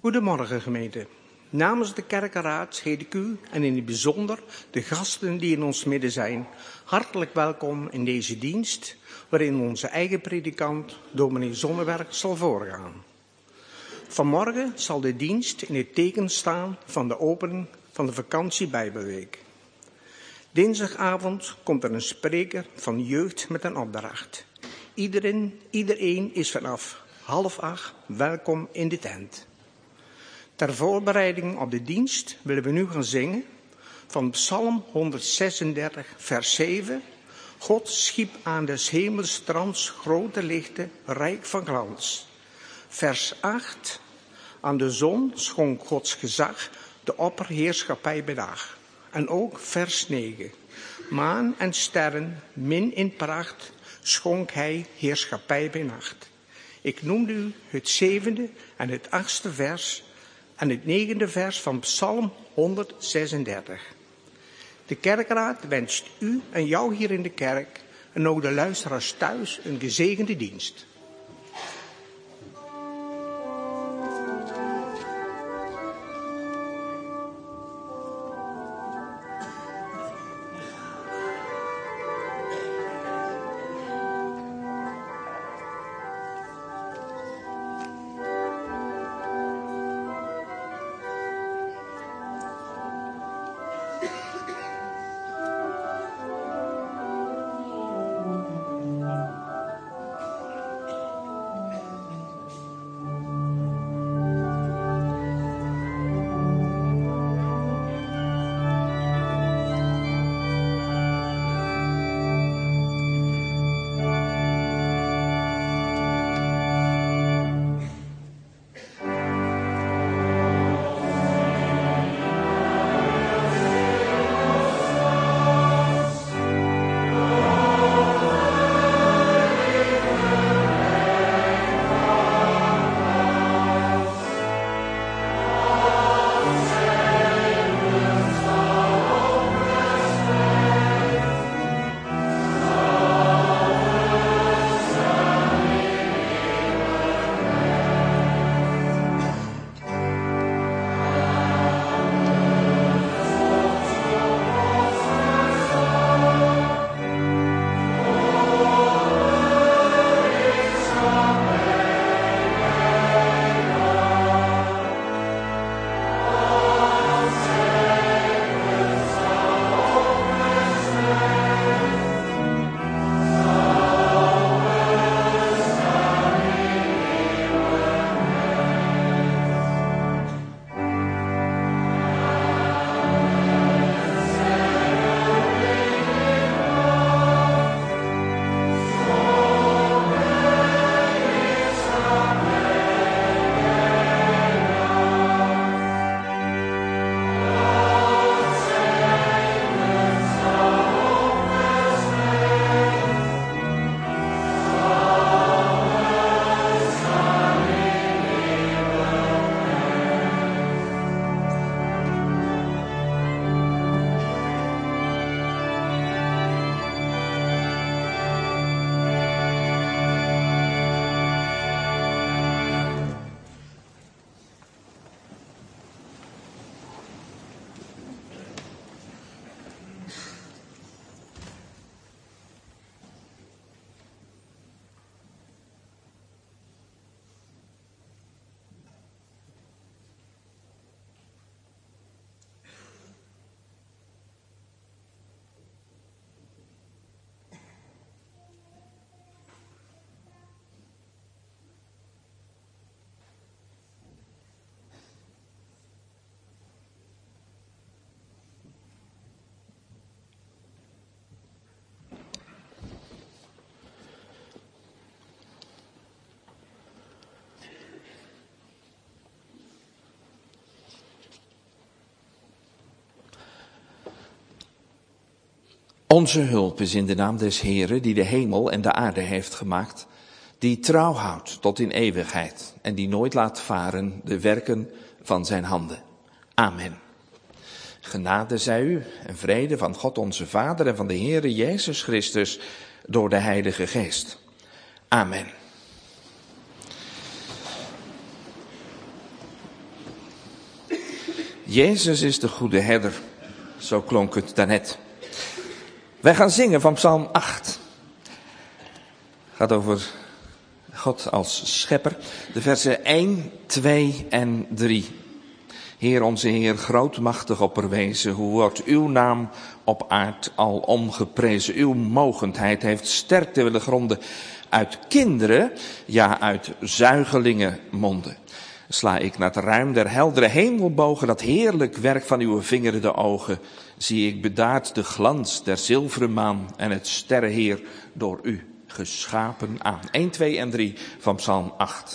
Goedemorgen gemeente. Namens de kerkenraad heet ik u en in het bijzonder de gasten die in ons midden zijn hartelijk welkom in deze dienst waarin onze eigen predikant dominee Zonneberg zal voorgaan. Vanmorgen zal de dienst in het teken staan van de opening van de vakantiebijbelweek. Dinsdagavond komt er een spreker van jeugd met een opdracht. Iedereen is vanaf 7:30 welkom in de tent. Ter voorbereiding op de dienst willen we nu gaan zingen van Psalm 136, vers 7. God schiep aan des hemels trans grote lichten, rijk van glans. Vers 8. Aan de zon schonk Gods gezag de opperheerschappij bedag. En ook vers 9. Maan en sterren, min in pracht, schonk hij heerschappij bij nacht. Ik noemde u het 7e en het 8e vers en het 9e vers van Psalm 136. De kerkraad wenst u en jou hier in de kerk en ook de luisteraars thuis een gezegende dienst. Onze hulp is in de naam des Heeren, die de hemel en de aarde heeft gemaakt, die trouw houdt tot in eeuwigheid en die nooit laat varen de werken van zijn handen. Amen. Genade zij u en vrede van God onze Vader en van de Heere Jezus Christus door de Heilige Geest. Amen. Jezus is de goede herder. Zo klonk het daarnet. Wij gaan zingen van Psalm 8. Het gaat over God als schepper. De versen 1, 2 en 3. Heer onze Heer, grootmachtig opperwezen, hoe wordt uw naam op aard al omgeprezen. Uw mogendheid heeft sterkte willen gronden uit kinderen, ja uit zuigelingen monden. Sla ik naar het ruim der heldere hemelbogen, dat heerlijk werk van uw vingeren de ogen, zie ik bedaard de glans der zilveren maan en het sterrenheer door u geschapen aan. 1, 2 en 3 van Psalm 8.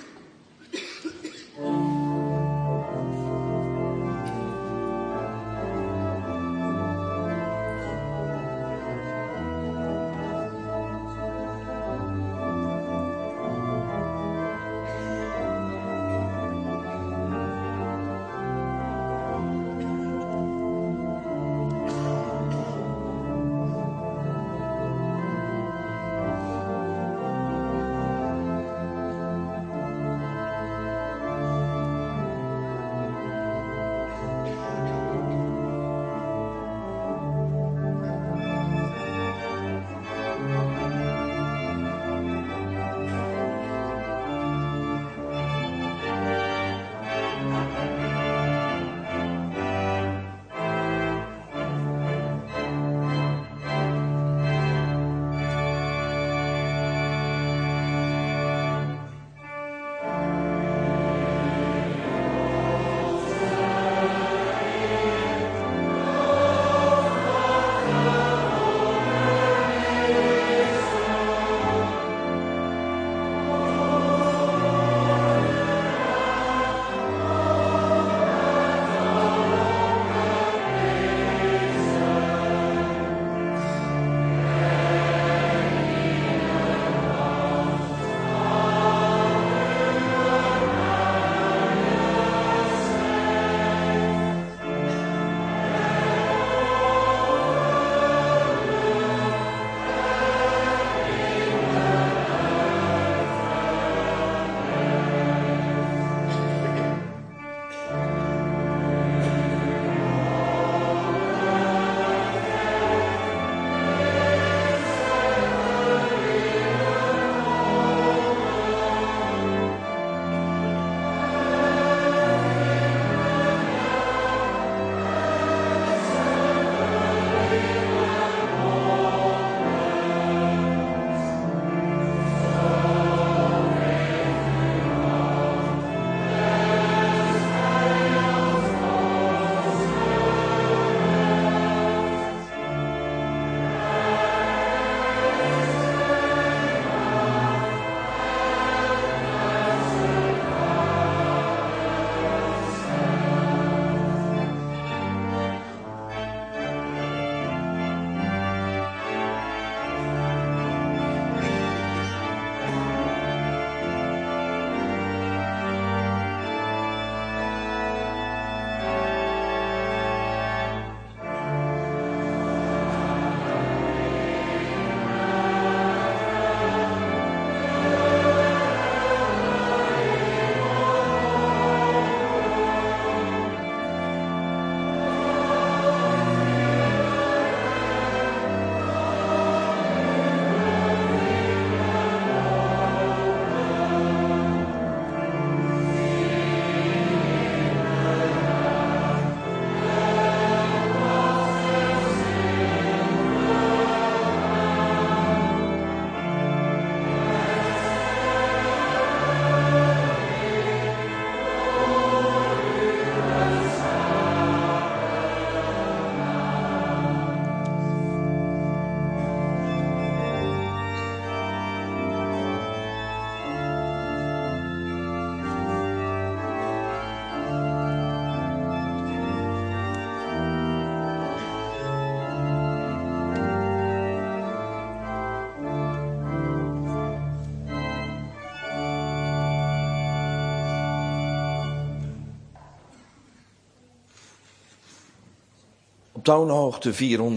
Op toonhoogte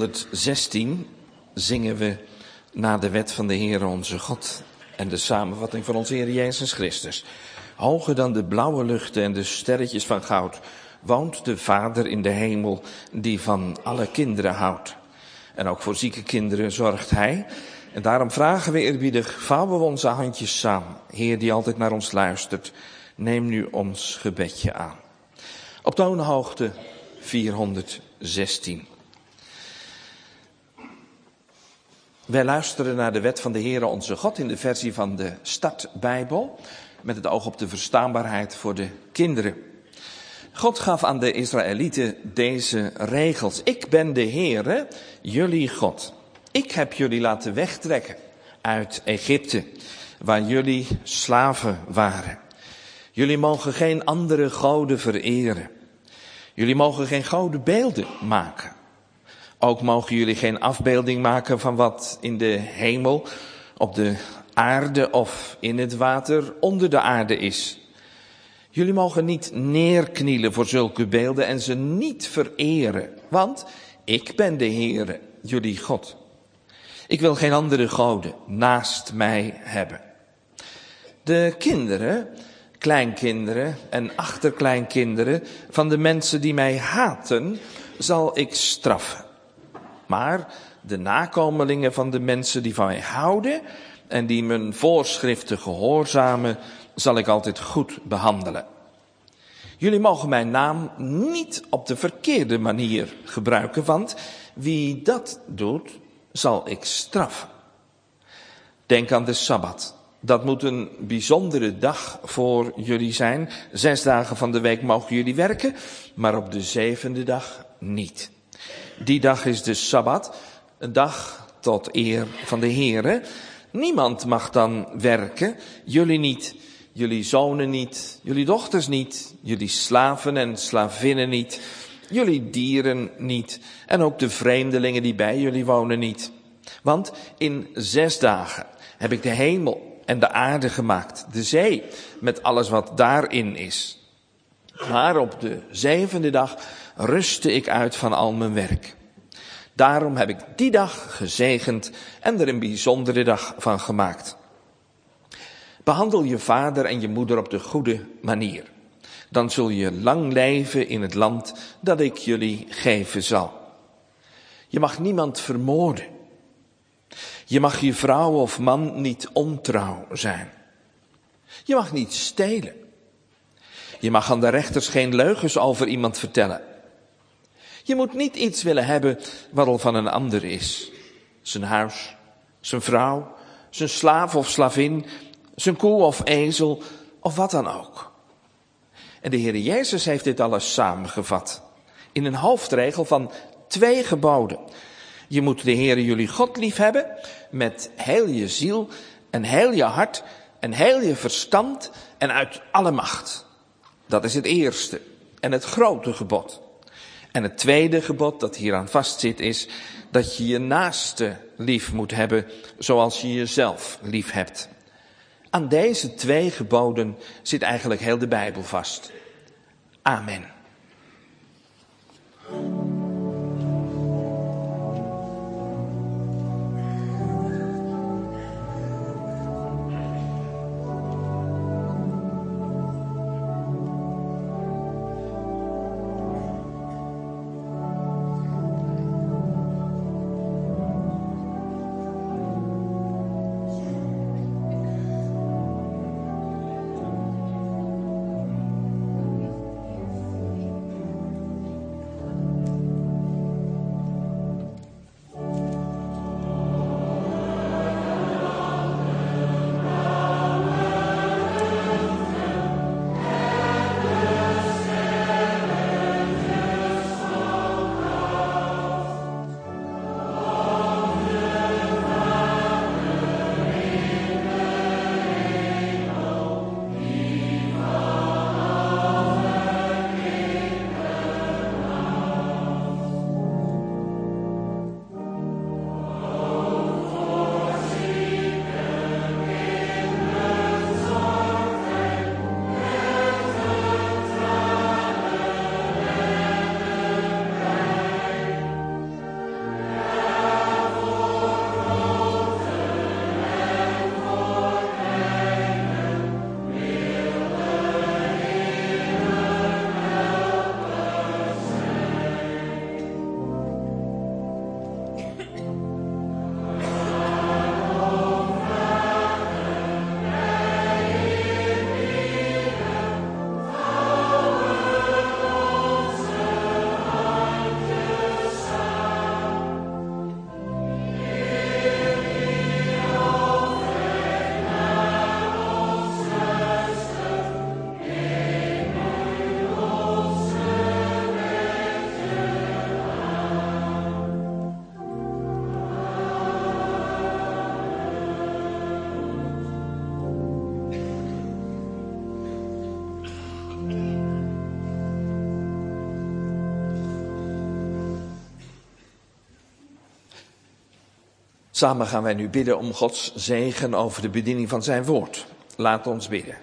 416 zingen we naar de wet van de Heer onze God en de samenvatting van onze Heer Jezus Christus. Hoger dan de blauwe luchten en de sterretjes van goud woont de Vader in de hemel die van alle kinderen houdt. En ook voor zieke kinderen zorgt hij. En daarom vragen we eerbiedig, vouwen we onze handjes samen. Heer die altijd naar ons luistert, neem nu ons gebedje aan. Op toonhoogte 416. Wij luisteren naar de wet van de Heere onze God in de versie van de Startbijbel, met het oog op de verstaanbaarheid voor de kinderen. God gaf aan de Israëlieten deze regels. Ik ben de Heere, jullie God. Ik heb jullie laten wegtrekken uit Egypte, waar jullie slaven waren. Jullie mogen geen andere goden vereren. Jullie mogen geen gouden beelden maken. Ook mogen jullie geen afbeelding maken van wat in de hemel, op de aarde of in het water onder de aarde is. Jullie mogen niet neerknielen voor zulke beelden en ze niet vereren, want ik ben de Heere, jullie God. Ik wil geen andere goden naast mij hebben. De kinderen, kleinkinderen en achterkleinkinderen van de mensen die mij haten, zal ik straffen. Maar de nakomelingen van de mensen die van mij houden en die mijn voorschriften gehoorzamen, zal ik altijd goed behandelen. Jullie mogen mijn naam niet op de verkeerde manier gebruiken, want wie dat doet, zal ik straffen. Denk aan de Sabbat. Dat moet een bijzondere dag voor jullie zijn. 6 dagen van de week mogen jullie werken, maar op de 7e dag niet. Die dag is de Sabbat, een dag tot eer van de Heere. Niemand mag dan werken, jullie niet, jullie zonen niet, jullie dochters niet, jullie slaven en slavinnen niet, jullie dieren niet en ook de vreemdelingen die bij jullie wonen niet. Want in 6 dagen heb ik de hemel en de aarde gemaakt, de zee met alles wat daarin is. Maar op de 7e dag rustte ik uit van al mijn werk. Daarom heb ik die dag gezegend en er een bijzondere dag van gemaakt. Behandel je vader en je moeder op de goede manier. Dan zul je lang leven in het land dat ik jullie geven zal. Je mag niemand vermoorden. Je mag je vrouw of man niet ontrouw zijn. Je mag niet stelen. Je mag aan de rechters geen leugens over iemand vertellen. Je moet niet iets willen hebben wat al van een ander is. Zijn huis, zijn vrouw, zijn slaaf of slavin, zijn koe of ezel of wat dan ook. En de Heer Jezus heeft dit alles samengevat in een hoofdregel van 2 geboden. Je moet de Heer jullie God lief hebben met heel je ziel en heel je hart en heel je verstand en uit alle macht. Dat is het eerste en het grote gebod. En het tweede gebod dat hieraan vastzit is dat je je naaste lief moet hebben zoals je jezelf lief hebt. Aan deze 2 geboden zit eigenlijk heel de Bijbel vast. Amen. Samen gaan wij nu bidden om Gods zegen over de bediening van zijn woord. Laat ons bidden.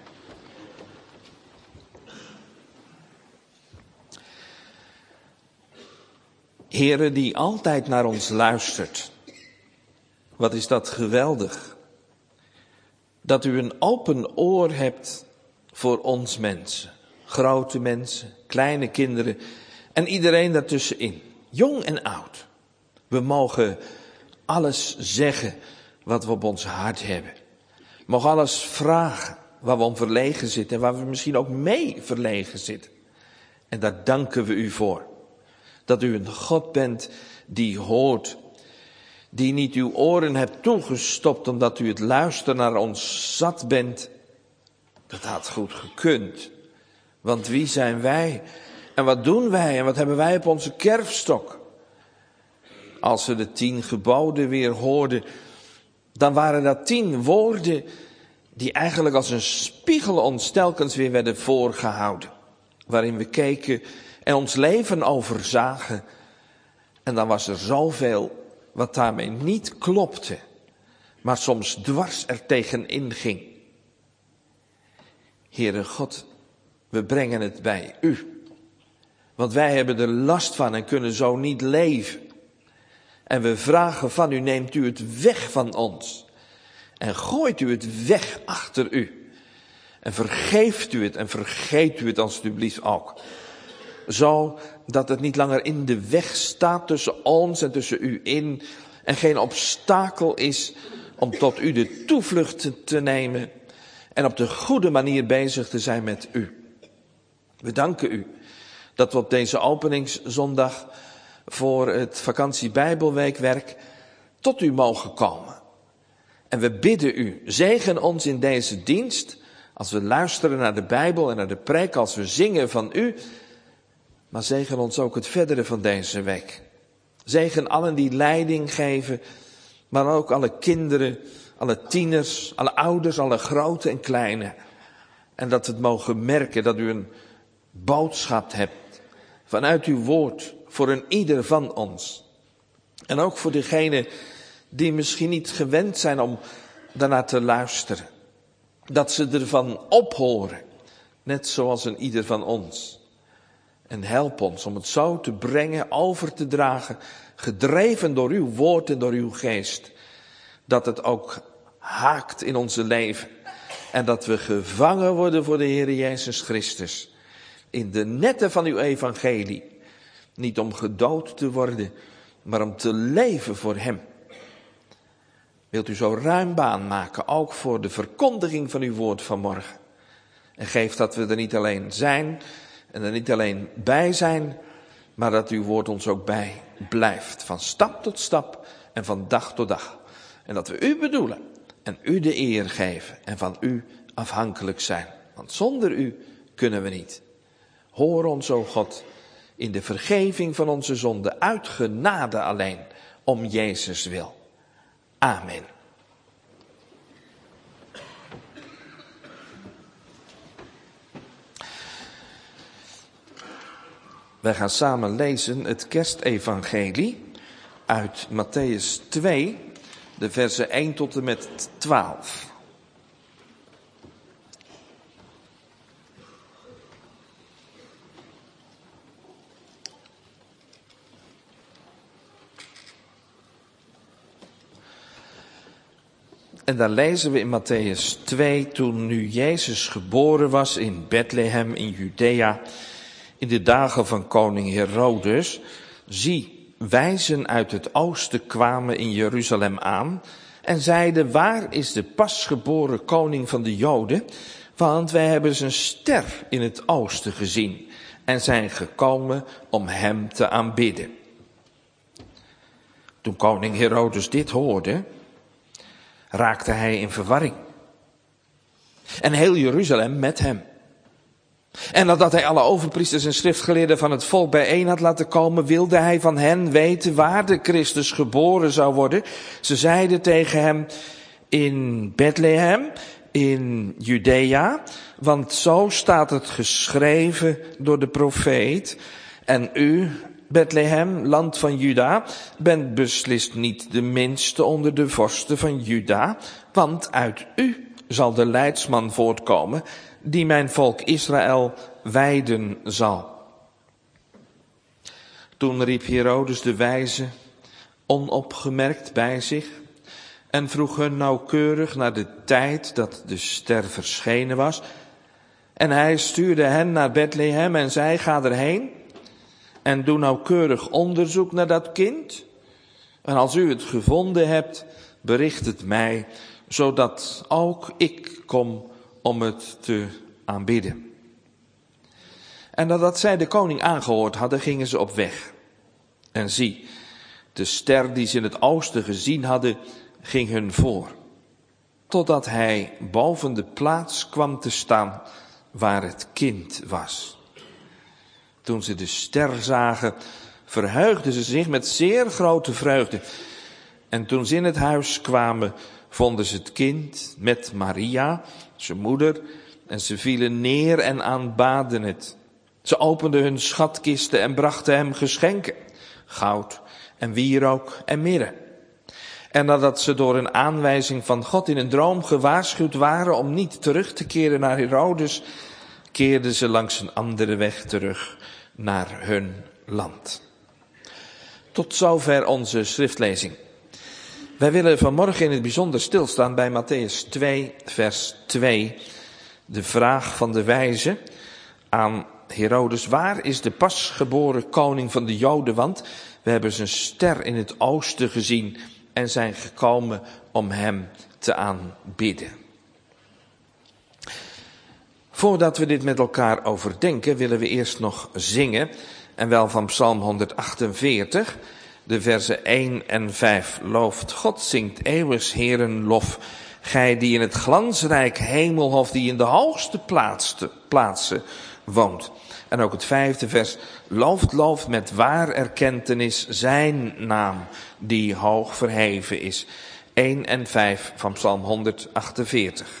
Heere die altijd naar ons luistert. Wat is dat geweldig. Dat u een open oor hebt voor ons mensen. Grote mensen, kleine kinderen en iedereen daartussenin. Jong en oud. We mogen alles zeggen wat we op ons hart hebben. We mogen alles vragen waar we om verlegen zitten en waar we misschien ook mee verlegen zitten. En daar danken we u voor. Dat u een God bent die hoort. Die niet uw oren hebt toegestopt omdat u het luisteren naar ons zat bent. Dat had goed gekund. Want wie zijn wij? En wat doen wij? En wat hebben wij op onze kerfstok? Als we de 10 geboden weer hoorden, dan waren dat 10 woorden die eigenlijk als een spiegel ons telkens weer werden voorgehouden. Waarin we keken en ons leven overzagen. En dan was er zoveel wat daarmee niet klopte, maar soms dwars er tegenin ging. Heere God, we brengen het bij u. Want wij hebben er last van en kunnen zo niet leven. En we vragen van u, neemt u het weg van ons. En gooit u het weg achter u. En vergeeft u het en vergeet u het alstublieft ook. Zo dat het niet langer in de weg staat tussen ons en tussen u in. En geen obstakel is om tot u de toevlucht te nemen. En op de goede manier bezig te zijn met u. We danken u dat we op deze openingszondag voor het vakantiebijbelweekwerk tot u mogen komen. En we bidden u, zegen ons in deze dienst, als we luisteren naar de Bijbel en naar de preek, als we zingen van u. Maar zegen ons ook het verdere van deze week. Zegen allen die leiding geven, maar ook alle kinderen, alle tieners, alle ouders, alle grote en kleine. En dat we het mogen merken dat u een boodschap hebt vanuit uw woord voor een ieder van ons. En ook voor degenen die misschien niet gewend zijn om daarnaar te luisteren. Dat ze ervan ophoren, net zoals een ieder van ons. En help ons om het zo te brengen, over te dragen, gedreven door uw woord en door uw geest. Dat het ook haakt in onze leven. En dat we gevangen worden voor de Heer Jezus Christus. In de netten van uw evangelie. Niet om gedood te worden, maar om te leven voor hem. Wilt u zo ruim baan maken, ook voor de verkondiging van uw woord vanmorgen. En geef dat we er niet alleen zijn en er niet alleen bij zijn, maar dat uw woord ons ook bij blijft. Van stap tot stap en van dag tot dag. En dat we u bedoelen en u de eer geven en van u afhankelijk zijn. Want zonder u kunnen we niet. Hoor ons, o God, in de vergeving van onze zonden, uit genade alleen, om Jezus wil. Amen. Wij gaan samen lezen het kerstevangelie uit Mattheüs 2, de versen 1 tot en met 12. En dan lezen we in Mattheüs 2, toen nu Jezus geboren was in Bethlehem in Judea, in de dagen van koning Herodes, zie, wijzen uit het oosten kwamen in Jeruzalem aan en zeiden, waar is de pasgeboren koning van de Joden? Want wij hebben zijn ster in het oosten gezien en zijn gekomen om hem te aanbidden. Toen koning Herodes dit hoorde, raakte hij in verwarring. En heel Jeruzalem met hem. En nadat hij alle overpriesters en schriftgeleerden van het volk bijeen had laten komen, wilde hij van hen weten waar de Christus geboren zou worden. Ze zeiden tegen hem, in Bethlehem, in Judea, want zo staat het geschreven door de profeet. En u, Bethlehem, land van Juda, bent beslist niet de minste onder de vorsten van Juda, want uit u zal de leidsman voortkomen, die mijn volk Israël wijden zal. Toen riep Herodes de wijzen onopgemerkt bij zich en vroeg hun nauwkeurig naar de tijd dat de ster verschenen was. En hij stuurde hen naar Bethlehem en zei, ga erheen en doe nauwkeurig onderzoek naar dat kind. En als u het gevonden hebt, bericht het mij, zodat ook ik kom om het te aanbidden. En nadat zij de koning aangehoord hadden, gingen ze op weg. En zie, de ster die ze in het oosten gezien hadden, ging hun voor. Totdat hij boven de plaats kwam te staan waar het kind was. Toen ze de ster zagen, verheugden ze zich met zeer grote vreugde. En toen ze in het huis kwamen, vonden ze het kind met Maria, zijn moeder, en ze vielen neer en aanbaden het. Ze openden hun schatkisten en brachten hem geschenken, goud en wierook en mirre. En nadat ze door een aanwijzing van God in een droom gewaarschuwd waren om niet terug te keren naar Herodes, keerden ze langs een andere weg terug naar hun land. Tot zover onze schriftlezing. Wij willen vanmorgen in het bijzonder stilstaan bij Mattheüs 2, vers 2. De vraag van de wijze aan Herodes, waar is de pasgeboren koning van de Joden? Want we hebben zijn ster in het oosten gezien en zijn gekomen om hem te aanbidden. Voordat we dit met elkaar overdenken, willen we eerst nog zingen, en wel van Psalm 148, de versen 1 en 5. Looft God, zingt eeuwigs Heeren lof, gij die in het glansrijk hemelhof, die in de hoogste plaatsen woont. En ook het 5e vers, looft met waar erkentenis zijn naam, die hoog verheven is. 1 en 5 van Psalm 148.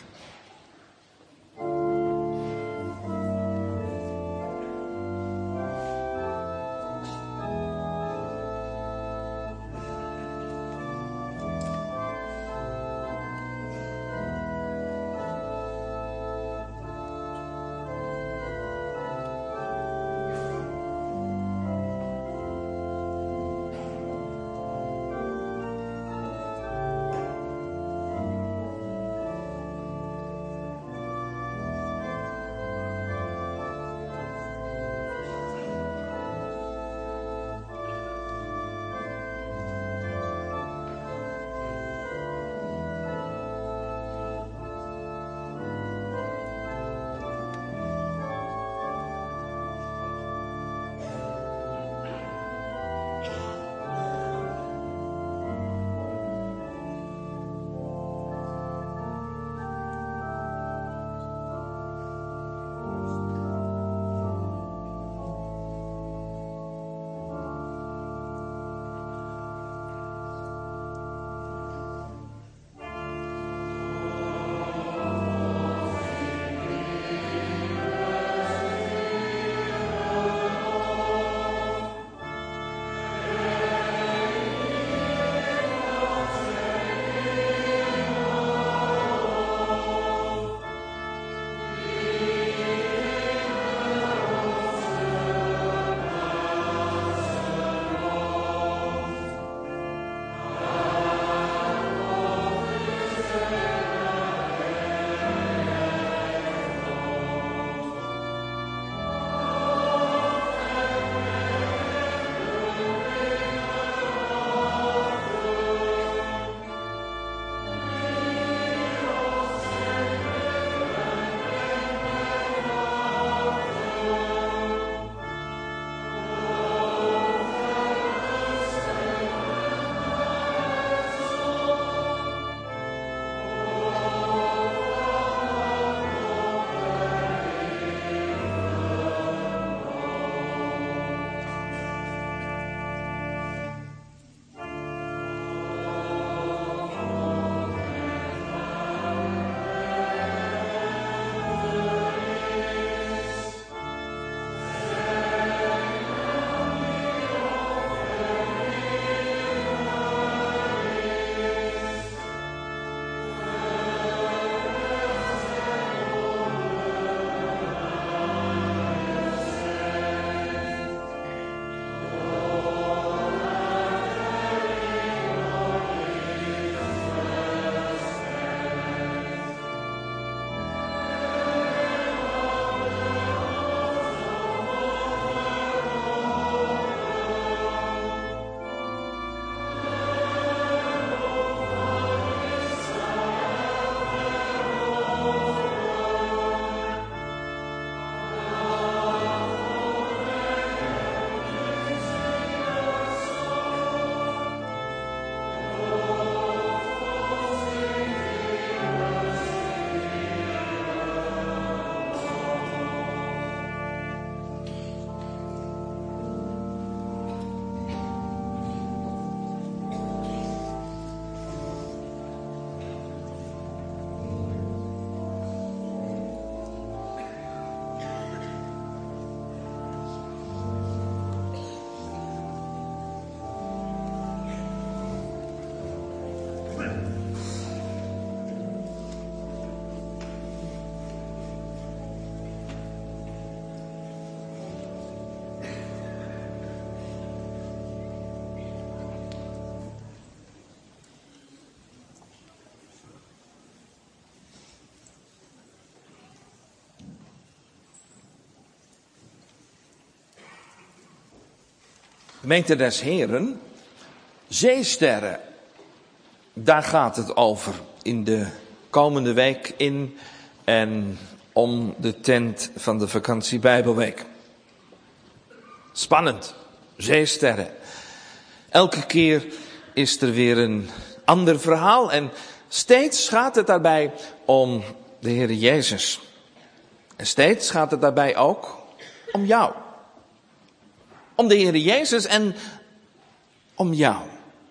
Gemeente des Heren, zeesterren, daar gaat het over in de komende week in en om de tent van de vakantie Bijbelweek. Spannend, zeesterren. Elke keer is er weer een ander verhaal en steeds gaat het daarbij om de Heer Jezus. En steeds gaat het daarbij ook om jou. Om de Heer Jezus en om jou.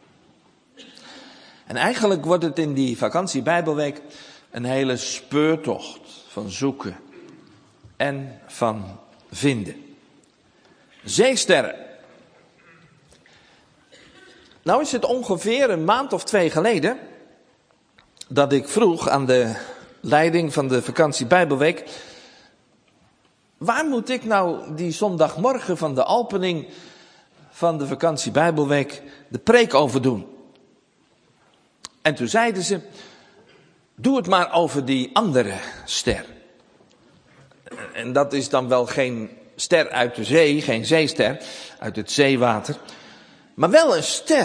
En eigenlijk wordt het in die vakantie Bijbelweek een hele speurtocht van zoeken en van vinden. Zeesterren. Nou is het ongeveer een maand of 2 geleden dat ik vroeg aan de leiding van de vakantie Bijbelweek: waar moet ik nou die zondagmorgen van de opening van de vakantie Bijbelweek de preek over doen? En toen zeiden ze: doe het maar over die andere ster. En dat is dan wel geen ster uit de zee, geen zeester uit het zeewater, maar wel een ster.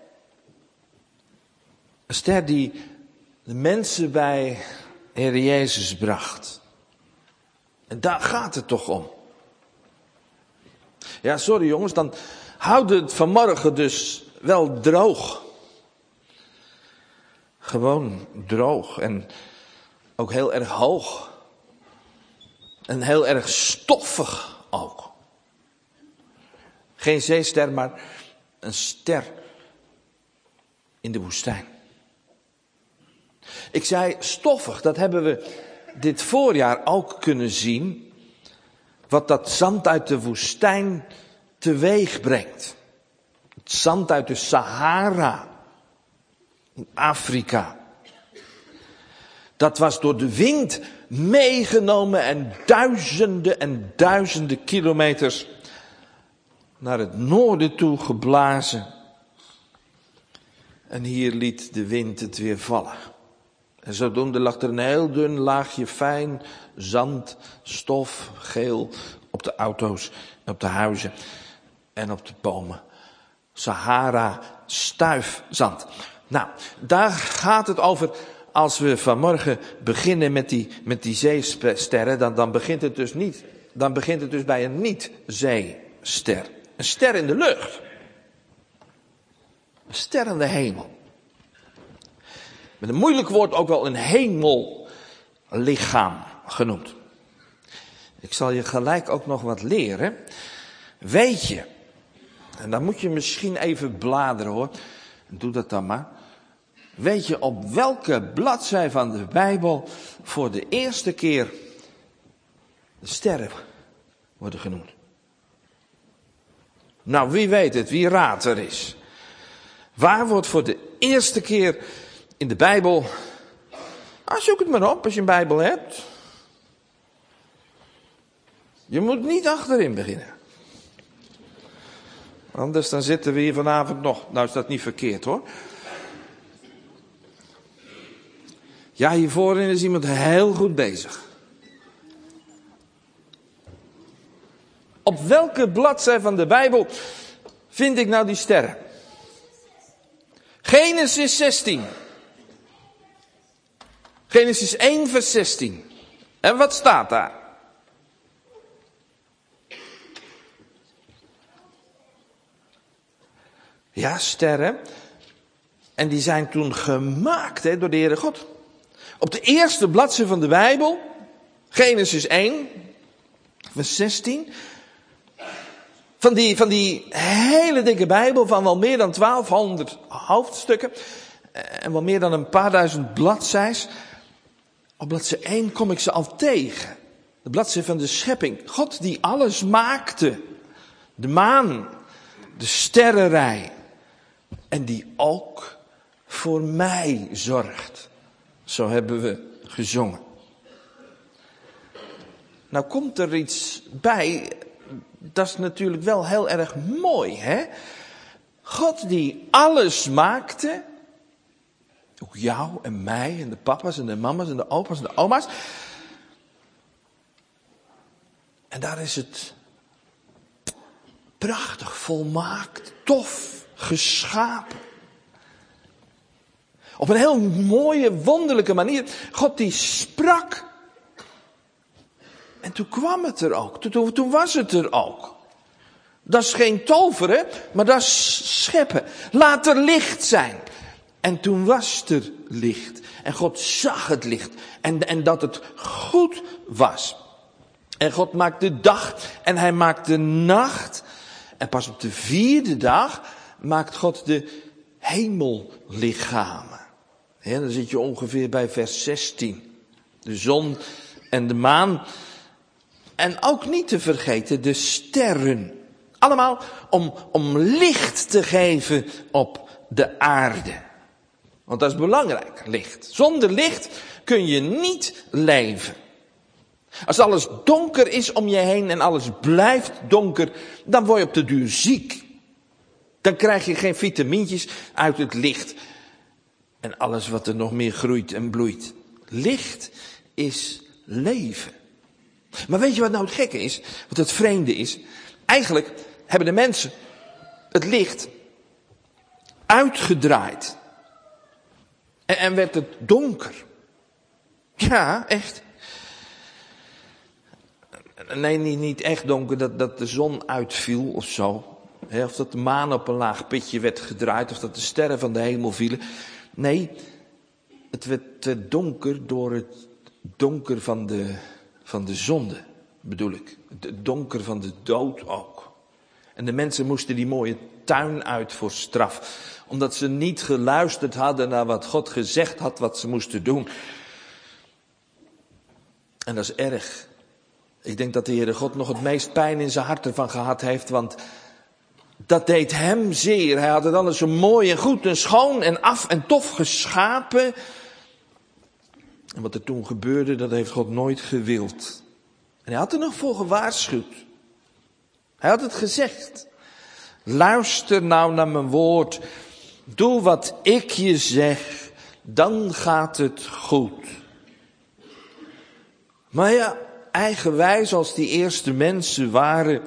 Een ster die de mensen bij Heer Jezus bracht. En daar gaat het toch om. Ja, sorry jongens, dan houden het vanmorgen dus wel droog. Gewoon droog en ook heel erg hoog. En heel erg stoffig ook. Geen zeester, maar een ster in de woestijn. Ik zei stoffig, dat hebben we dit voorjaar ook kunnen zien. Wat dat zand uit de woestijn teweeg brengt. Het zand uit de Sahara. In Afrika. Dat was door de wind meegenomen en duizenden kilometers naar het noorden toe geblazen. En hier liet de wind het weer vallen. En zodoende lag er een heel dun laagje fijn zand, stof, geel op de auto's, op de huizen en op de bomen. Sahara stuifzand. Nou, daar gaat het over. Als we vanmorgen beginnen met die zeesterren, dan begint het dus niet. Dan begint het dus bij een niet-zeester. Een ster in de lucht. Een ster in de hemel. Met een moeilijk woord ook wel een hemellichaam genoemd. Ik zal je gelijk ook nog wat leren. Weet je, en dan moet je misschien even bladeren hoor. Doe dat dan maar. Weet je op welke bladzij van de Bijbel voor de eerste keer de sterren worden genoemd? Nou, wie weet het, wie raadt er is. Waar wordt voor de eerste keer in de Bijbel... zoek het maar op als je een Bijbel hebt. Je moet niet achterin beginnen. Anders dan zitten we hier vanavond nog. Nou is dat niet verkeerd hoor. Ja, hier voorin is iemand heel goed bezig. Op welke bladzij van de Bijbel vind ik nou die sterren? Genesis 16. Genesis 1 vers 16. En wat staat daar? Ja, sterren. En die zijn toen gemaakt door de Heere God. Op de eerste bladzijde van de Bijbel, Genesis 1, vers 16. Van die hele dikke Bijbel van wel meer dan 1200 hoofdstukken. En wel meer dan een paar duizend bladzijs. Op bladzijde 1 kom ik ze al tegen. De bladzijde van de schepping. God die alles maakte. De maan, de sterrenrij. En die ook voor mij zorgt. Zo hebben we gezongen. Nou komt er iets bij, dat is natuurlijk wel heel erg mooi, hè? God die alles maakte, ook jou en mij en de papa's en de mama's en de opa's en de oma's. En daar is het prachtig, volmaakt, tof, geschapen. Op een heel mooie, wonderlijke manier. God die sprak. En toen kwam het er ook. Toen was het er ook. Dat is geen toveren, maar dat is scheppen. Laat er licht zijn. En toen was er licht. En God zag het licht. En dat het goed was. En God maakt de dag en hij maakt de nacht. En pas op de 4e dag maakt God de hemellichamen. Ja, dan zit je ongeveer bij vers 16. De zon en de maan. En ook niet te vergeten de sterren. Allemaal om licht te geven op de aarde. Want dat is belangrijk, licht. Zonder licht kun je niet leven. Als alles donker is om je heen en alles blijft donker, dan word je op de duur ziek. Dan krijg je geen vitamintjes uit het licht. En alles wat er nog meer groeit en bloeit. Licht is leven. Maar weet je wat nou het gekke is? Wat het vreemde is? Eigenlijk hebben de mensen het licht uitgedraaid. En werd het donker. Ja, echt. Nee, niet echt donker, dat de zon uitviel of zo. Of dat de maan op een laag pitje werd gedraaid, of dat de sterren van de hemel vielen. Nee, het werd donker door het donker van de zonde, bedoel ik. Het donker van de dood ook. En de mensen moesten die mooie tuin uit voor straf. Omdat ze niet geluisterd hadden naar wat God gezegd had wat ze moesten doen. En dat is erg. Ik denk dat de Heere God nog het meest pijn in zijn hart ervan gehad heeft. Want dat deed hem zeer. Hij had het alles zo mooi en goed en schoon en af en tof geschapen. En wat er toen gebeurde, dat heeft God nooit gewild. En hij had er nog voor gewaarschuwd. Hij had het gezegd. Luister nou naar mijn woord. Doe wat ik je zeg. Dan gaat het goed. Maar ja, eigenwijs als die eerste mensen waren,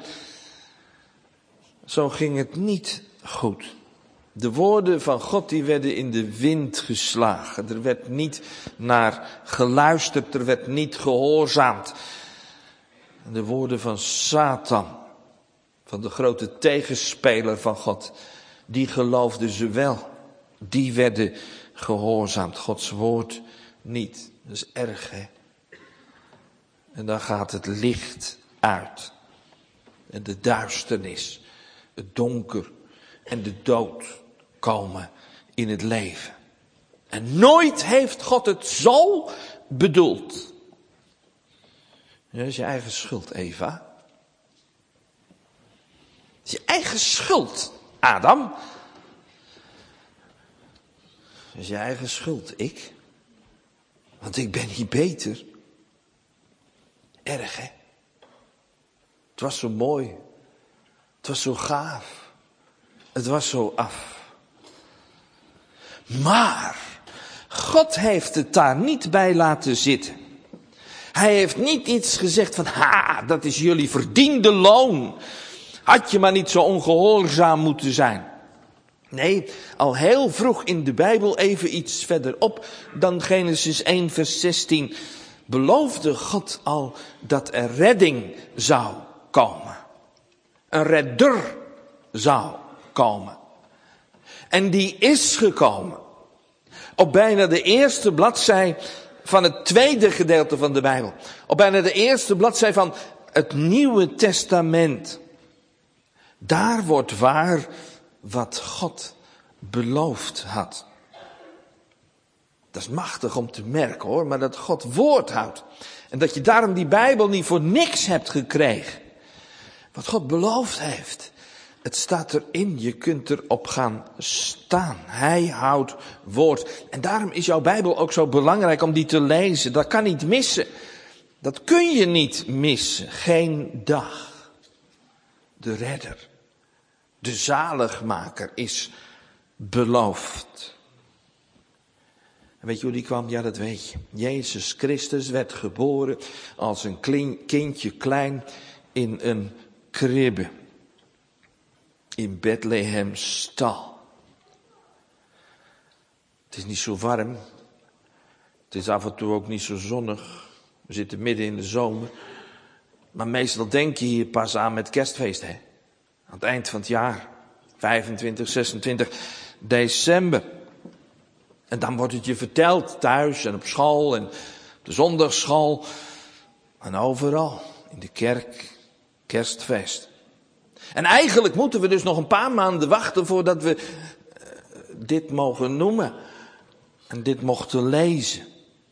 zo ging het niet goed. De woorden van God die werden in de wind geslagen. Er werd niet naar geluisterd, er werd niet gehoorzaamd. En de woorden van Satan, van de grote tegenspeler van God, die geloofden ze wel. Die werden gehoorzaamd, Gods woord niet. Dat is erg, hè? En dan gaat het licht uit. En de duisternis, het donker en de dood komen in het leven. En nooit heeft God het zo bedoeld. Dat is je eigen schuld, Eva. Dat is je eigen schuld, Adam. Dat is je eigen schuld, ik. Want ik ben niet beter. Erg, hè? Het was zo mooi. Het was zo gaaf. Het was zo af. Maar God heeft het daar niet bij laten zitten. Hij heeft niet iets gezegd van, dat is jullie verdiende loon. Had je maar niet zo ongehoorzaam moeten zijn. Nee, al heel vroeg in de Bijbel, even iets verderop dan Genesis 1 vers 16... beloofde God al dat er redding zou komen. Een redder zou komen. En die is gekomen. Op bijna de eerste bladzij van het tweede gedeelte van de Bijbel. Op bijna de eerste bladzij van het Nieuwe Testament. Daar wordt waar wat God beloofd had. Dat is machtig om te merken hoor, maar dat God woord houdt. En dat je daarom die Bijbel niet voor niks hebt gekregen. Wat God beloofd heeft. Het staat erin, je kunt erop gaan staan. Hij houdt woord. En daarom is jouw Bijbel ook zo belangrijk om die te lezen. Dat kan niet missen. Dat kun je niet missen. Geen dag. De redder, de zaligmaker is beloofd. En weet je hoe die kwam? Ja, dat weet je. Jezus Christus werd geboren als een kindje klein in een kribbe. in Bethlehem stal. Het is niet zo warm. Het is af en toe ook niet zo zonnig. We zitten midden in de zomer. Maar meestal denk je hier pas aan met kerstfeest, hè? Aan het eind van het jaar. 25, 26 december. En dan wordt het je verteld thuis en op school en op de zondagsschool. En overal. In de kerk. Kerstfeest. En eigenlijk moeten we dus nog een paar maanden wachten voordat we dit mogen noemen. En dit mochten lezen.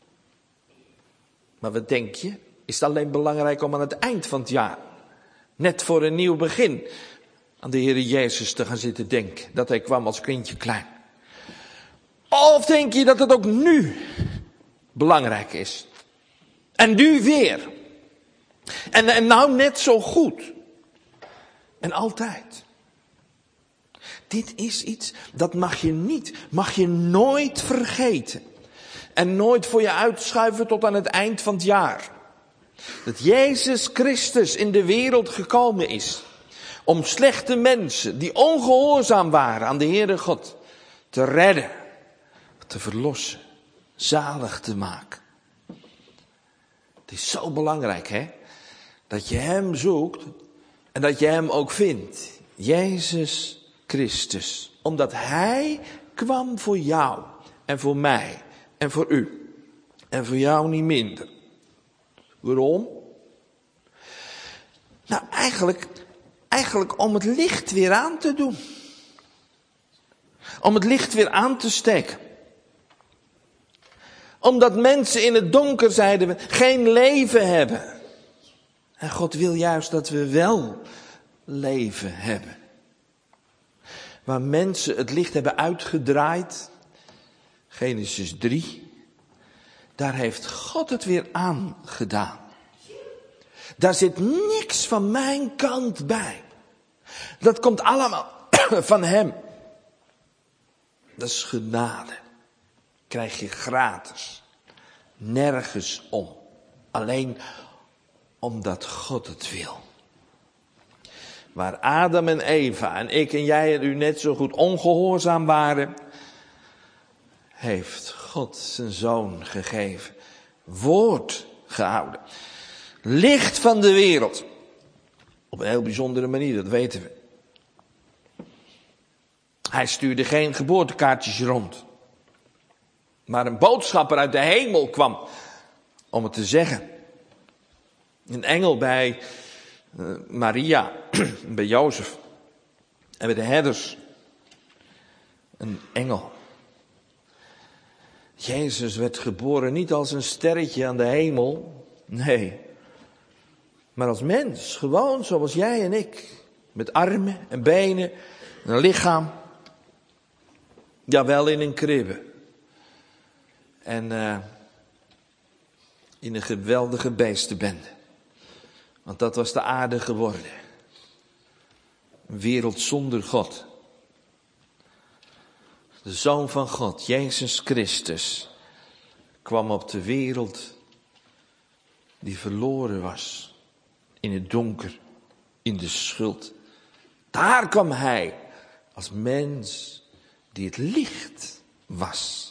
Maar wat denk je? Is het alleen belangrijk om aan het eind van het jaar, net voor een nieuw begin, aan de Heere Jezus te gaan zitten denken. Dat hij kwam als kindje klein. Of denk je dat het ook nu belangrijk is? En nu weer. En nou net zo goed. En altijd. Dit is iets, dat mag je nooit vergeten. En nooit voor je uitschuiven tot aan het eind van het jaar. Dat Jezus Christus in de wereld gekomen is. Om slechte mensen die ongehoorzaam waren aan de Heere God te redden. Te verlossen. Zalig te maken. Het is zo belangrijk, hè? Dat je hem zoekt en dat je hem ook vindt. Jezus Christus. Omdat hij kwam voor jou en voor mij en voor u. En voor jou niet minder. Waarom? Nou, eigenlijk om het licht weer aan te doen. Om het licht weer aan te steken. Omdat mensen in het donker, zeiden we, geen leven hebben. En God wil juist dat we wel leven hebben. Waar mensen het licht hebben uitgedraaid, Genesis 3, daar heeft God het weer aangedaan. Daar zit niks van mijn kant bij. Dat komt allemaal van hem. Dat is genade. Krijg je gratis. Nergens om. Alleen omdat God het wil. Waar Adam en Eva en ik en jij en u net zo goed ongehoorzaam waren, heeft God zijn zoon gegeven. Woord gehouden. Licht van de wereld. Op een heel bijzondere manier, dat weten we. Hij stuurde geen geboortekaartjes rond. Maar een boodschapper uit de hemel kwam om het te zeggen. Een engel bij Maria, bij Jozef en bij de herders. Een engel. Jezus werd geboren niet als een sterretje aan de hemel. Nee. Maar als mens. Gewoon zoals jij en ik. Met armen en benen. En een lichaam. Jawel, in een kribbe. En in een geweldige beestenbende. Want dat was de aarde geworden. Een wereld zonder God. De Zoon van God, Jezus Christus, kwam op de wereld die verloren was. In het donker, in de schuld. Daar kwam hij als mens die het licht was.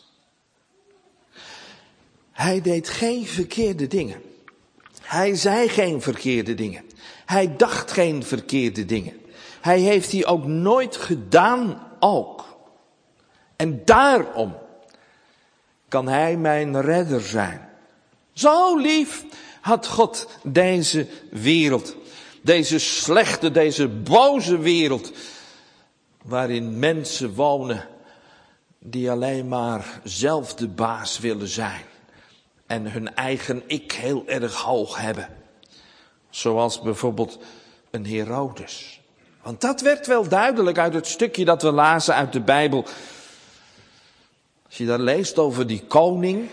Hij deed geen verkeerde dingen. Hij zei geen verkeerde dingen. Hij dacht geen verkeerde dingen. Hij heeft die ook nooit gedaan ook. En daarom kan hij mijn redder zijn. Zo lief had God deze wereld. Deze slechte, deze boze wereld. Waarin mensen wonen die alleen maar zelf de baas willen zijn. En hun eigen ik heel erg hoog hebben. Zoals bijvoorbeeld een Herodes. Want dat werd wel duidelijk uit het stukje dat we lazen uit de Bijbel. Als je daar leest over die koning.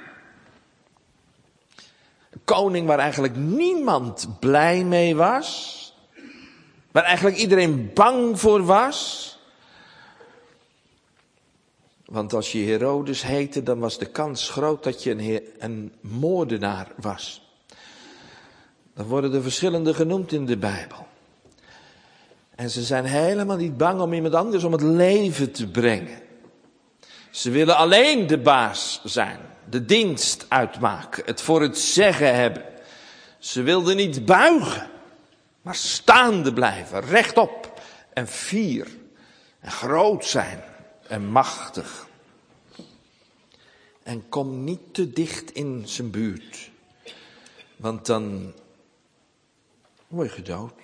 Een koning waar eigenlijk niemand blij mee was. Waar eigenlijk iedereen bang voor was. Want als je Herodes heette, dan was de kans groot dat je een moordenaar was. Dan worden er verschillende genoemd in de Bijbel. En ze zijn helemaal niet bang om iemand anders om het leven te brengen. Ze willen alleen de baas zijn, de dienst uitmaken, het voor het zeggen hebben. Ze wilden niet buigen, maar staande blijven, rechtop en fier en groot zijn en machtig. En kom niet te dicht in zijn buurt, want dan word je gedood.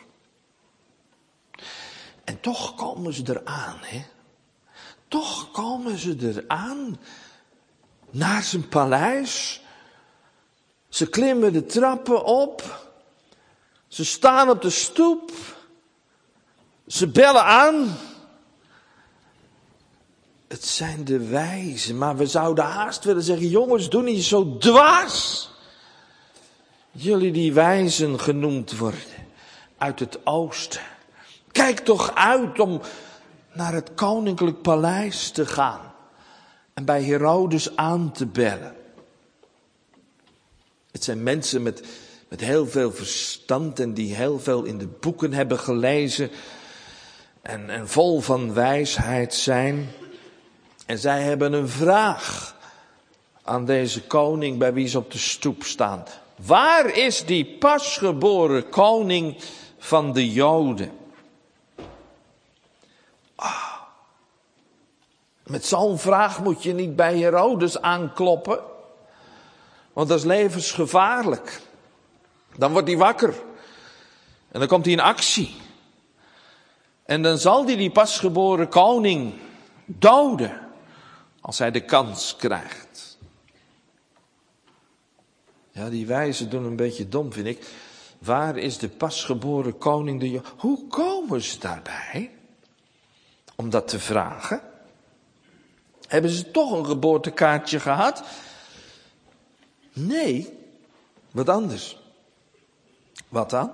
En toch komen ze eraan, hè. Toch komen ze eraan naar zijn paleis. Ze klimmen de trappen op. Ze staan op de stoep. Ze bellen aan. Het zijn de wijzen, maar we zouden haast willen zeggen, jongens, doe niet zo dwaas. Jullie die wijzen genoemd worden uit het oosten. Kijk toch uit om naar het koninklijk paleis te gaan en bij Herodes aan te bellen. Het zijn mensen met heel veel verstand en die heel veel in de boeken hebben gelezen en vol van wijsheid zijn. En zij hebben een vraag aan deze koning bij wie ze op de stoep staan. Waar is die pasgeboren koning van de Joden? Met zo'n vraag moet je niet bij Herodes aankloppen. Want dat is levensgevaarlijk. Dan wordt hij wakker. En dan komt hij in actie. En dan zal hij die pasgeboren koning doden. Als hij de kans krijgt. Ja, die wijzen doen een beetje dom, vind ik. Waar is de pasgeboren koning de Joden? Hoe komen ze daarbij? Om dat te vragen? Hebben ze toch een geboortekaartje gehad? Nee, wat anders. Wat dan?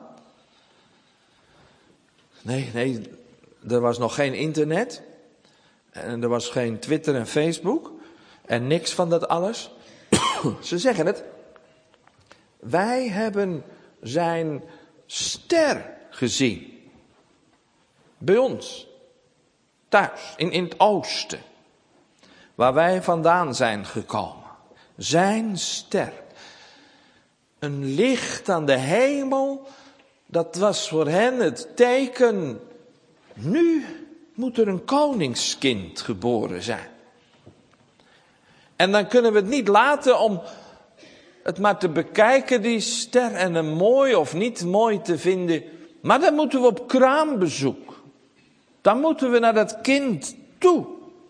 Nee, er was nog geen internet. En er was geen Twitter en Facebook. En niks van dat alles. Ze zeggen het. Wij hebben zijn ster gezien. Bij ons. Thuis, in het oosten. Waar wij vandaan zijn gekomen. Zijn ster. Een licht aan de hemel. Dat was voor hen het teken. Nu moet er een koningskind geboren zijn. En dan kunnen we het niet laten om het maar te bekijken, die ster, en hem mooi of niet mooi te vinden. Maar dan moeten we op kraambezoek. Dan moeten we naar dat kind toe.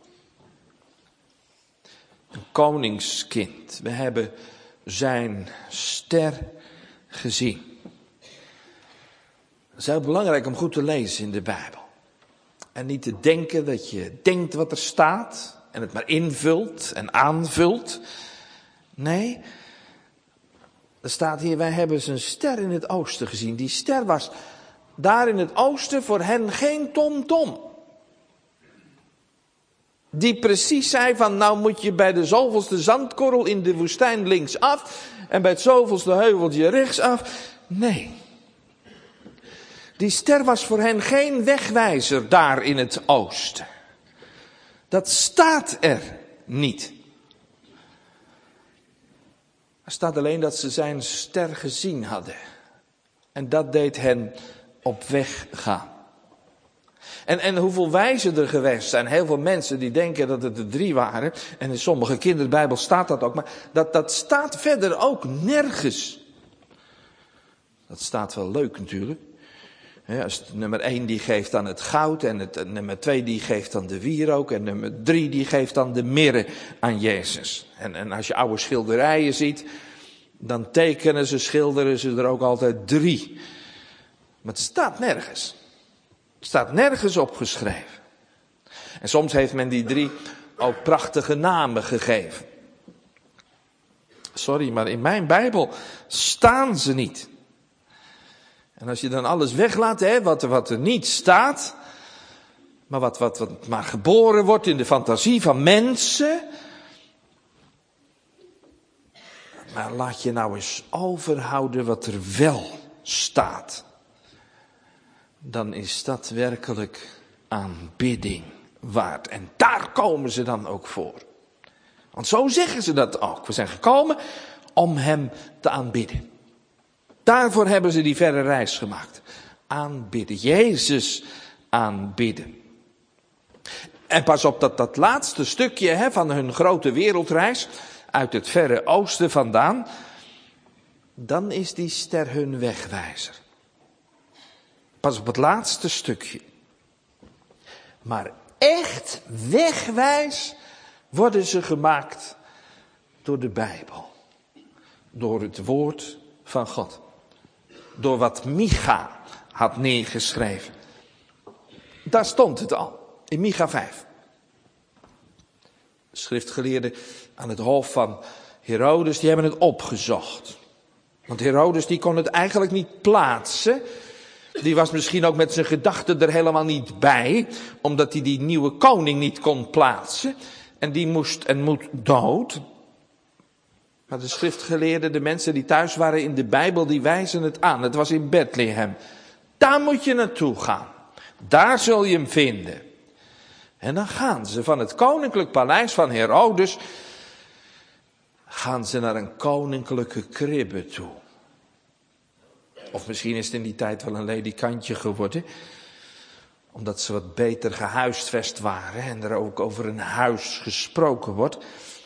Een koningskind. We hebben zijn ster gezien. Het is heel belangrijk om goed te lezen in de Bijbel. En niet te denken dat je denkt wat er staat. En het maar invult en aanvult. Nee. Er staat hier, wij hebben zijn ster in het oosten gezien. Die ster was daar in het oosten voor hen geen tomtom. Die precies zei van, nou moet je bij de zoveelste zandkorrel in de woestijn linksaf. En bij het zoveelste heuveltje rechtsaf. Nee. Die ster was voor hen geen wegwijzer daar in het oosten. Dat staat er niet. Er staat alleen dat ze zijn ster gezien hadden. En dat deed hen op weg gaan. En hoeveel wijzen er geweest zijn. Heel veel mensen die denken dat het er 3 waren. En in sommige kinderbijbels staat dat ook. Maar dat staat verder ook nergens. Dat staat wel leuk natuurlijk. Als nummer 1 die geeft dan het goud. En nummer 2 die geeft dan de wierook. En nummer 3 die geeft dan de mirre aan Jezus. En als je oude schilderijen ziet. Dan schilderen ze er ook altijd 3. Maar het staat nergens. Het staat nergens opgeschreven. En soms heeft men die 3 ook prachtige namen gegeven. Sorry, maar in mijn Bijbel staan ze niet. En als je dan alles weglaat, wat er niet staat, maar wat maar geboren wordt in de fantasie van mensen. Maar laat je nou eens overhouden wat er wel staat. dan is dat werkelijk aanbidding waard. En daar komen ze dan ook voor. Want zo zeggen ze dat ook. We zijn gekomen om hem te aanbidden. Daarvoor hebben ze die verre reis gemaakt. Aanbidden. Jezus aanbidden. En pas op dat laatste stukje van hun grote wereldreis uit het verre oosten vandaan, dan is die ster hun wegwijzer. Pas op het laatste stukje. Maar echt wegwijs worden ze gemaakt door de Bijbel. Door het woord van God. Door wat Micha had neergeschreven. Daar stond het al, in Micha 5. Schriftgeleerden aan het hof van Herodes, die hebben het opgezocht. Want Herodes die kon het eigenlijk niet plaatsen. Die was misschien ook met zijn gedachten er helemaal niet bij. Omdat hij die nieuwe koning niet kon plaatsen. En die moest en moet dood. Maar de schriftgeleerden, de mensen die thuis waren in de Bijbel, die wijzen het aan. Het was in Bethlehem. Daar moet je naartoe gaan. Daar zul je hem vinden. En dan gaan ze van het koninklijk paleis van Herodes, gaan ze naar een koninklijke kribbe toe. Of misschien is het in die tijd wel een ledikantje geworden. Omdat ze wat beter gehuisvest waren en er ook over een huis gesproken wordt.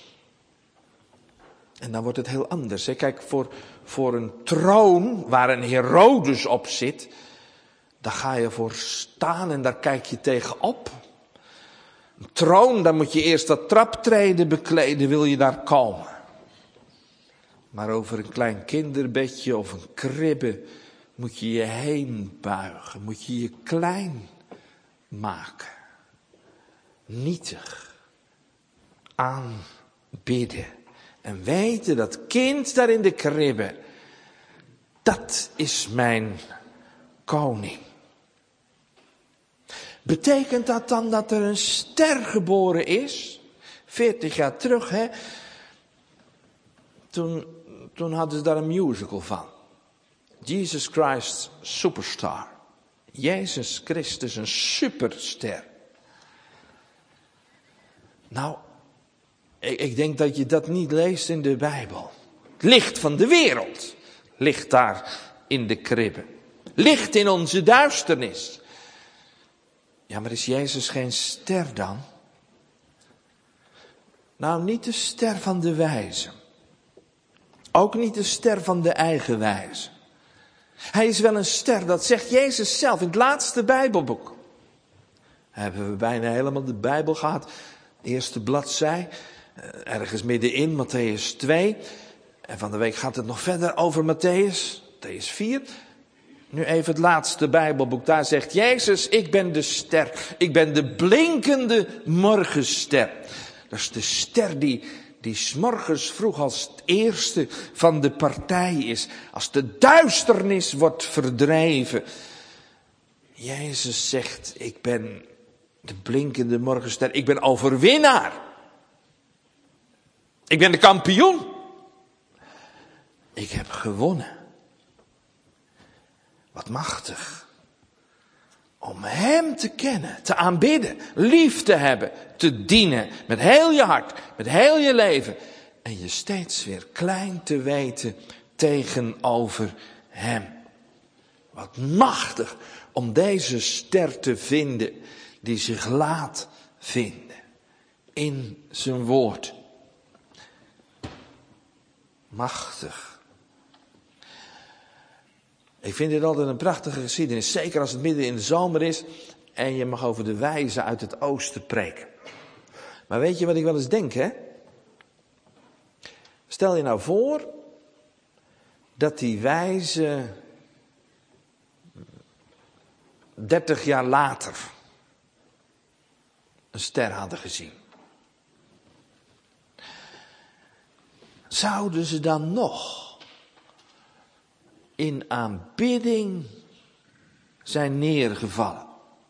En dan wordt het heel anders. Hè? Kijk, voor een troon waar een Herodes op zit, daar ga je voor staan en daar kijk je tegenop. Een troon, daar moet je eerst dat traptreden bekleden, wil je daar komen. Maar over een klein kinderbedje of een kribbe moet je je heen buigen, moet je je klein maken. Nietig. Aanbidden. En weten dat kind daar in de kribbe, dat is mijn koning. Betekent dat dan dat er een ster geboren is? 40 jaar terug, hè? Toen hadden ze daar een musical van. Jesus Christ Superstar. Jezus Christus, een superster. Nou, ik denk dat je dat niet leest in de Bijbel. Het licht van de wereld ligt daar in de kribbe. Licht in onze duisternis. Ja, maar is Jezus geen ster dan? Nou, niet de ster van de wijze. Ook niet de ster van de eigenwijze. Hij is wel een ster, dat zegt Jezus zelf in het laatste Bijbelboek. Hebben we bijna helemaal de Bijbel gehad. De eerste bladzij, ergens middenin, Mattheüs 2. En van de week gaat het nog verder over Mattheüs 4. Nu even het laatste Bijbelboek. Daar zegt Jezus, ik ben de ster. Ik ben de blinkende morgenster. Dat is de ster die 's morgens vroeg als het eerste van de partij is. Als de duisternis wordt verdreven. Jezus zegt, ik ben de blinkende morgenster. Ik ben overwinnaar. Ik ben de kampioen. Ik heb gewonnen. Wat machtig. Om hem te kennen, te aanbidden, lief te hebben, te dienen. Met heel je hart, met heel je leven. En je steeds weer klein te weten tegenover hem. Wat machtig om deze ster te vinden die zich laat vinden. In zijn woord. Machtig. Ik vind dit altijd een prachtige geschiedenis. Zeker als het midden in de zomer is en je mag over de wijzen uit het oosten preken. Maar weet je wat ik wel eens denk, hè? Stel je nou voor dat die wijzen 30 jaar later een ster hadden gezien. Zouden ze dan nog in aanbidding zijn neergevallen?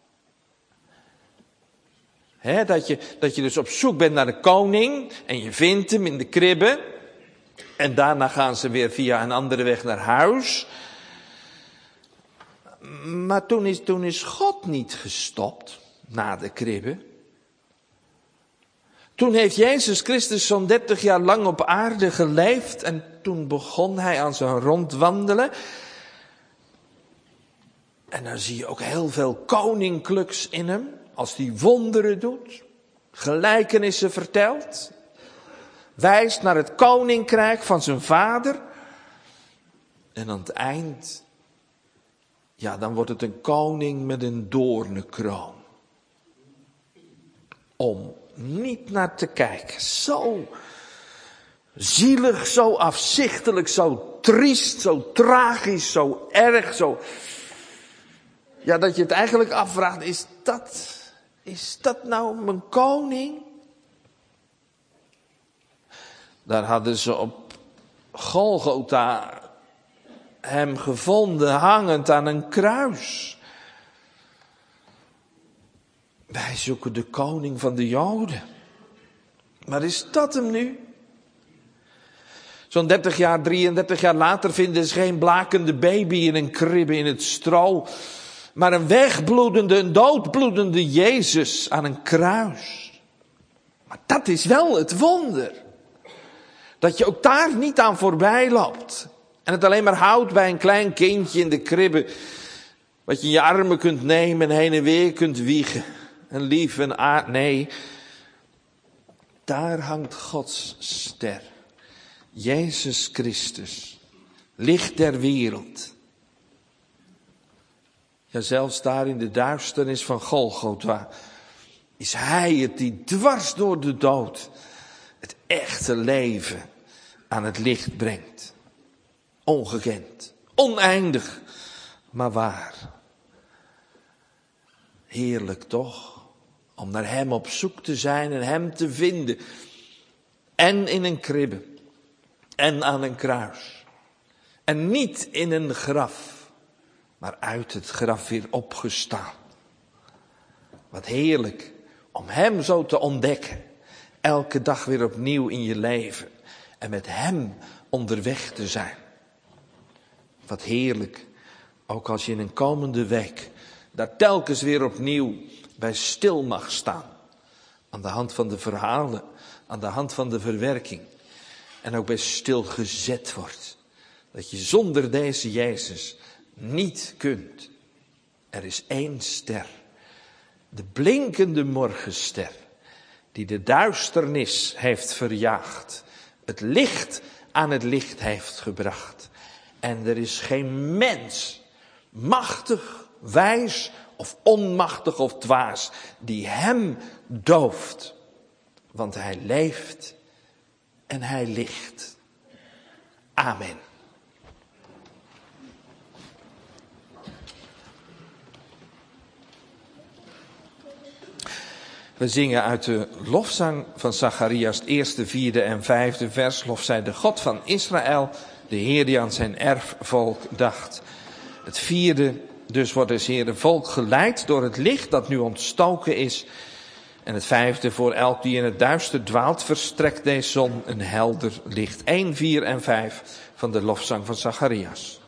Dat je dus op zoek bent naar de koning en je vindt hem in de kribbe. En daarna gaan ze weer via een andere weg naar huis. Maar toen is God niet gestopt na de kribbe. Toen heeft Jezus Christus zo'n 30 jaar lang op aarde geleefd en toen begon hij aan zijn rondwandelen. En dan zie je ook heel veel koninklijks in hem, als hij wonderen doet, gelijkenissen vertelt, wijst naar het koninkrijk van zijn vader. En aan het eind, ja, dan wordt het een koning met een doornenkroon. Om niet naar te kijken. Zo zielig, zo afzichtelijk, zo triest, zo tragisch, zo erg, zo. Ja, dat je het eigenlijk afvraagt, is dat nou mijn koning? Daar hadden ze op Golgotha hem gevonden hangend aan een kruis. Wij zoeken de koning van de Joden. Maar is dat hem nu? Zo'n 33 jaar later vinden ze geen blakende baby in een kribbe in het stro. Maar een wegbloedende, een doodbloedende Jezus aan een kruis. Maar dat is wel het wonder. Dat je ook daar niet aan voorbij loopt. En het alleen maar houdt bij een klein kindje in de kribbe. Wat je in je armen kunt nemen en heen en weer kunt wiegen. En lief en aard. Nee, daar hangt Gods ster. Jezus Christus. Licht der wereld. Ja, zelfs daar in de duisternis van Golgotha is Hij het die dwars door de dood het echte leven aan het licht brengt. Ongekend, oneindig, maar waar. Heerlijk toch, om naar Hem op zoek te zijn en Hem te vinden. En in een kribbe, en aan een kruis. En niet in een graf. Maar uit het graf weer opgestaan. Wat heerlijk om Hem zo te ontdekken. Elke dag weer opnieuw in je leven. En met Hem onderweg te zijn. Wat heerlijk. Ook als je in een komende week daar telkens weer opnieuw bij stil mag staan. Aan de hand van de verhalen. Aan de hand van de verwerking. En ook bij stil gezet wordt. Dat je zonder deze Jezus niet kunt. Er is één ster. De blinkende morgenster. Die de duisternis heeft verjaagd. Het licht aan het licht heeft gebracht. En er is geen mens, machtig, wijs of onmachtig of dwaas, die Hem dooft. Want Hij leeft en Hij ligt. Amen. We zingen uit de lofzang van Zacharias, het eerste, 4e en 5e vers. Lof zij de God van Israël, de Heer die aan zijn erfvolk dacht. Het 4e, dus wordt het Heere volk geleid door het licht dat nu ontstoken is. En het 5e, voor elk die in het duister dwaalt, verstrekt deze zon een helder licht. 1, 4 en 5 van de lofzang van Zacharias.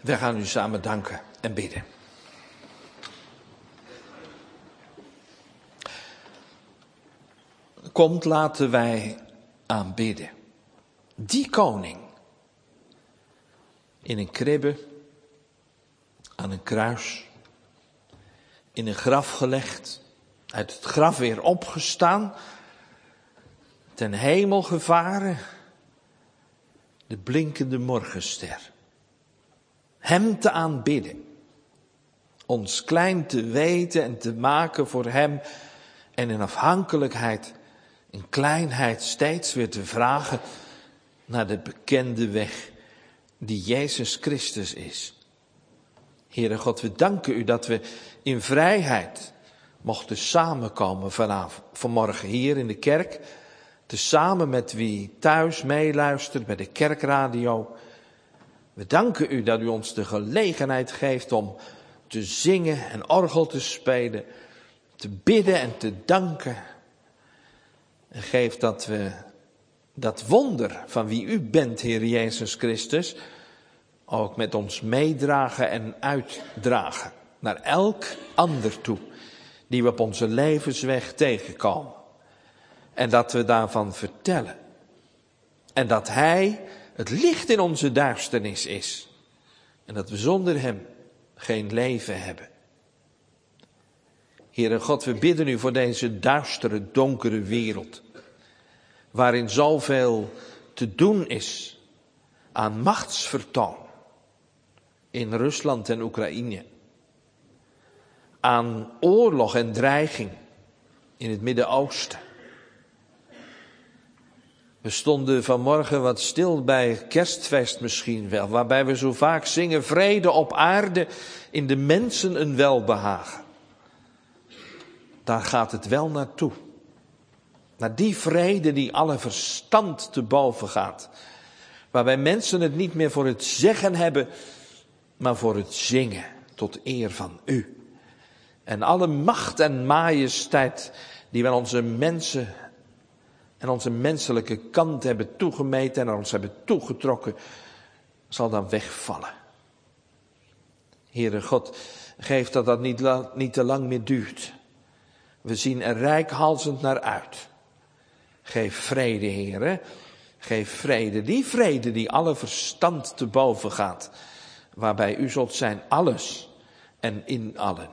We gaan u samen danken en bidden. Komt, laten wij aanbidden. Die koning. In een kribbe, aan een kruis, in een graf gelegd, uit het graf weer opgestaan, ten hemel gevaren, de blinkende morgenster. Hem te aanbidden, ons klein te weten en te maken voor hem en in afhankelijkheid, in kleinheid steeds weer te vragen naar de bekende weg die Jezus Christus is. Heere God, we danken u dat we in vrijheid mochten samenkomen vanmorgen hier in de kerk, tezamen met wie thuis meeluistert bij de kerkradio. We danken u dat u ons de gelegenheid geeft om te zingen en orgel te spelen, te bidden en te danken. En geef dat we dat wonder van wie u bent, Heer Jezus Christus, ook met ons meedragen en uitdragen naar elk ander toe die we op onze levensweg tegenkomen. En dat we daarvan vertellen. En dat hij het licht in onze duisternis is. En dat we zonder hem geen leven hebben. Heere God, we bidden u voor deze duistere, donkere wereld. Waarin zoveel te doen is aan machtsvertoon. In Rusland en Oekraïne. Aan oorlog en dreiging in het Midden-Oosten. We stonden vanmorgen wat stil bij kerstfeest misschien wel, waarbij we zo vaak zingen: vrede op aarde, in de mensen een welbehagen. Daar gaat het wel naartoe. Naar die vrede die alle verstand te boven gaat. Waarbij mensen het niet meer voor het zeggen hebben, maar voor het zingen, tot eer van u. En alle macht en majesteit die we aan onze mensen en onze menselijke kant hebben toegemeten en aan ons hebben toegetrokken, zal dan wegvallen. Heere God, geef dat dat niet te lang meer duurt. We zien er reikhalzend naar uit. Geef vrede, Heere. Geef vrede. Die vrede die alle verstand te boven gaat. Waarbij u zult zijn alles en in allen.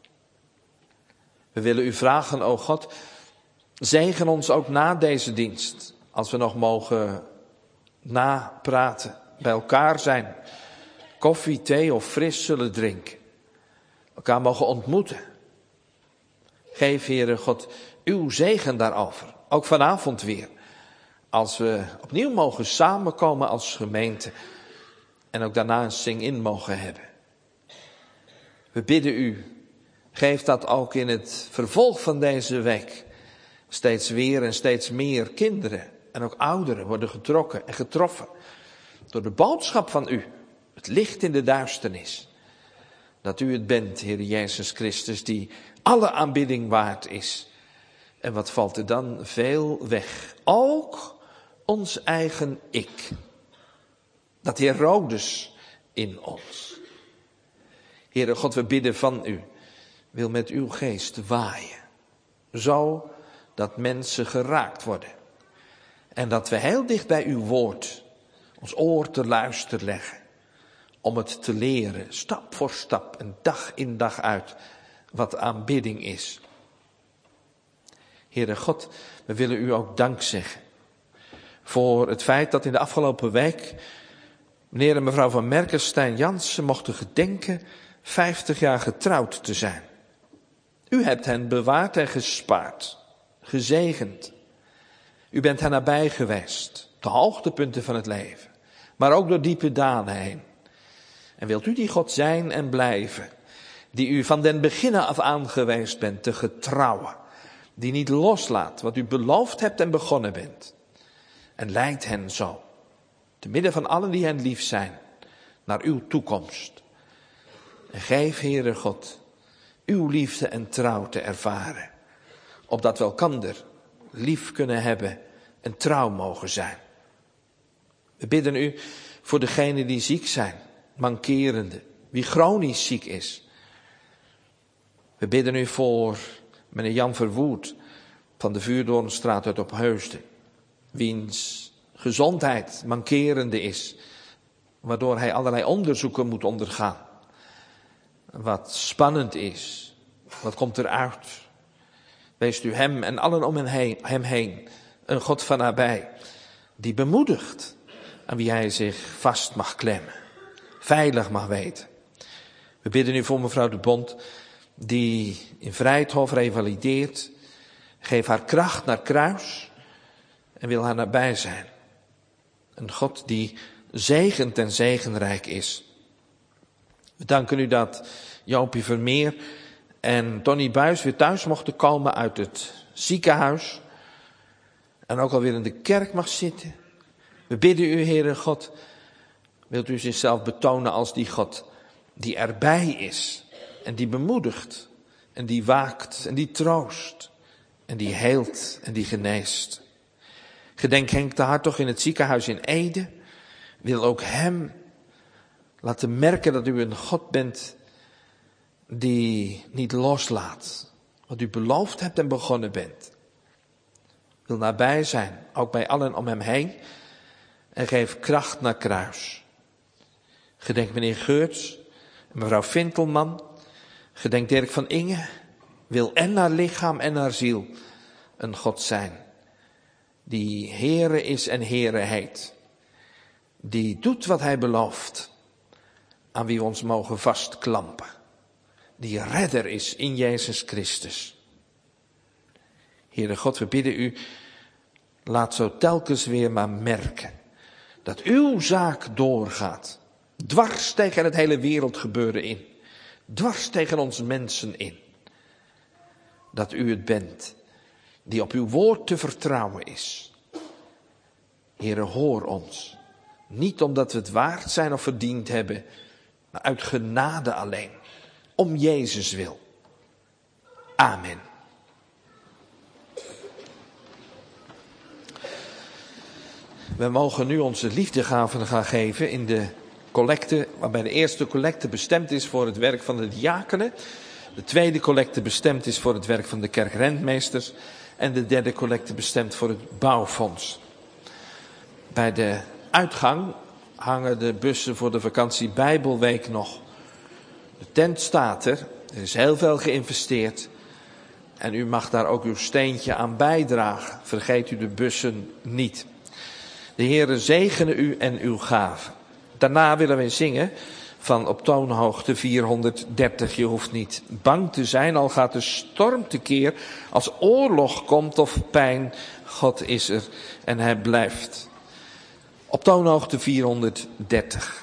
We willen u vragen, o God, zegen ons ook na deze dienst. Als we nog mogen napraten, bij elkaar zijn. Koffie, thee of fris zullen drinken. Elkaar mogen ontmoeten. Geef, Heere God, uw zegen daarover. Ook vanavond weer. Als we opnieuw mogen samenkomen als gemeente. En ook daarna een sing-in mogen hebben. We bidden u, geef dat ook in het vervolg van deze week. Steeds weer en steeds meer kinderen en ook ouderen worden getrokken en getroffen. Door de boodschap van u, het licht in de duisternis. Dat u het bent, Heer Jezus Christus, die alle aanbidding waard is. En wat valt er dan? Veel weg. Ook ons eigen ik. Dat Herodes in ons. Heere God, we bidden van u. Wil met uw geest waaien. Zo dat mensen geraakt worden. En dat we heel dicht bij uw woord ons oor te luisteren leggen. Om het te leren, stap voor stap en dag in dag uit, wat aanbidding is. Heere God, we willen u ook dank zeggen. Voor het feit dat in de afgelopen week meneer en mevrouw van Merkenstein-Jansen mochten gedenken 50 jaar getrouwd te zijn. U hebt hen bewaard en gespaard, gezegend. U bent hen nabij geweest, de hoogtepunten van het leven, maar ook door diepe dalen heen. En wilt u die God zijn en blijven, die u van den beginnen af aan geweest bent, de getrouwe, die niet loslaat wat u beloofd hebt en begonnen bent. En leidt hen zo, te midden van allen die hen lief zijn, naar uw toekomst. En geef, Heere God, uw liefde en trouw te ervaren, opdat we elkander lief kunnen hebben en trouw mogen zijn. We bidden u voor degenen die ziek zijn, mankerende, wie chronisch ziek is. We bidden u voor meneer Jan Verwoerd van de Vuurdoornstraat uit Opheusden, wiens gezondheid mankerende is, waardoor hij allerlei onderzoeken moet ondergaan. Wat spannend is, wat komt eruit? Wees u hem en allen om hem heen een God van nabij, die bemoedigt, aan wie hij zich vast mag klemmen, veilig mag weten. We bidden u voor mevrouw de Bond, die in Vrijthof revalideert. Geef haar kracht naar kruis en wil haar nabij zijn. Een God die zegend en zegenrijk is. We danken u dat Joopie Vermeer en Tony Buis weer thuis mochten komen uit het ziekenhuis. En ook alweer in de kerk mag zitten. We bidden u, Heere God, wilt u zichzelf betonen als die God die erbij is. En die bemoedigt. En die waakt. En die troost. En die heelt. En die geneest. Gedenk Henk de Hartog in het ziekenhuis in Ede. Wil ook hem laten merken dat u een God bent die niet loslaat. Wat u beloofd hebt en begonnen bent. Wil nabij zijn, ook bij allen om hem heen. En geef kracht naar kruis. Gedenk meneer Geurts en mevrouw Vintelman. Gedenk Dirk van Inge. Wil en naar lichaam en naar ziel een God zijn. Die Heere is en Heere heet. Die doet wat hij belooft. Aan wie we ons mogen vastklampen. Die redder is in Jezus Christus. Heere God, we bidden u, laat zo telkens weer maar merken dat uw zaak doorgaat. Dwars tegen het hele wereldgebeuren in. Dwars tegen ons mensen in. Dat u het bent die op uw woord te vertrouwen is. Heere, hoor ons. Niet omdat we het waard zijn of verdiend hebben, maar uit genade alleen. Om Jezus wil. Amen. We mogen nu onze liefdegaven gaan geven in de collecte, waarbij de eerste collecte bestemd is voor het werk van de diakenen. De tweede collecte bestemd is voor het werk van de kerkrentmeesters. En de derde collecte bestemd voor het bouwfonds. Bij de uitgang hangen de bussen voor de vakantie Bijbelweek nog. De tent staat er. Er is heel veel geïnvesteerd. En u mag daar ook uw steentje aan bijdragen. Vergeet u de bussen niet. De Heere zegene u en uw gaven. Daarna willen we zingen van op toonhoogte 430. Je hoeft niet bang te zijn, al gaat de storm tekeer. Als oorlog komt of pijn, God is er en hij blijft. Op toonhoogte 430.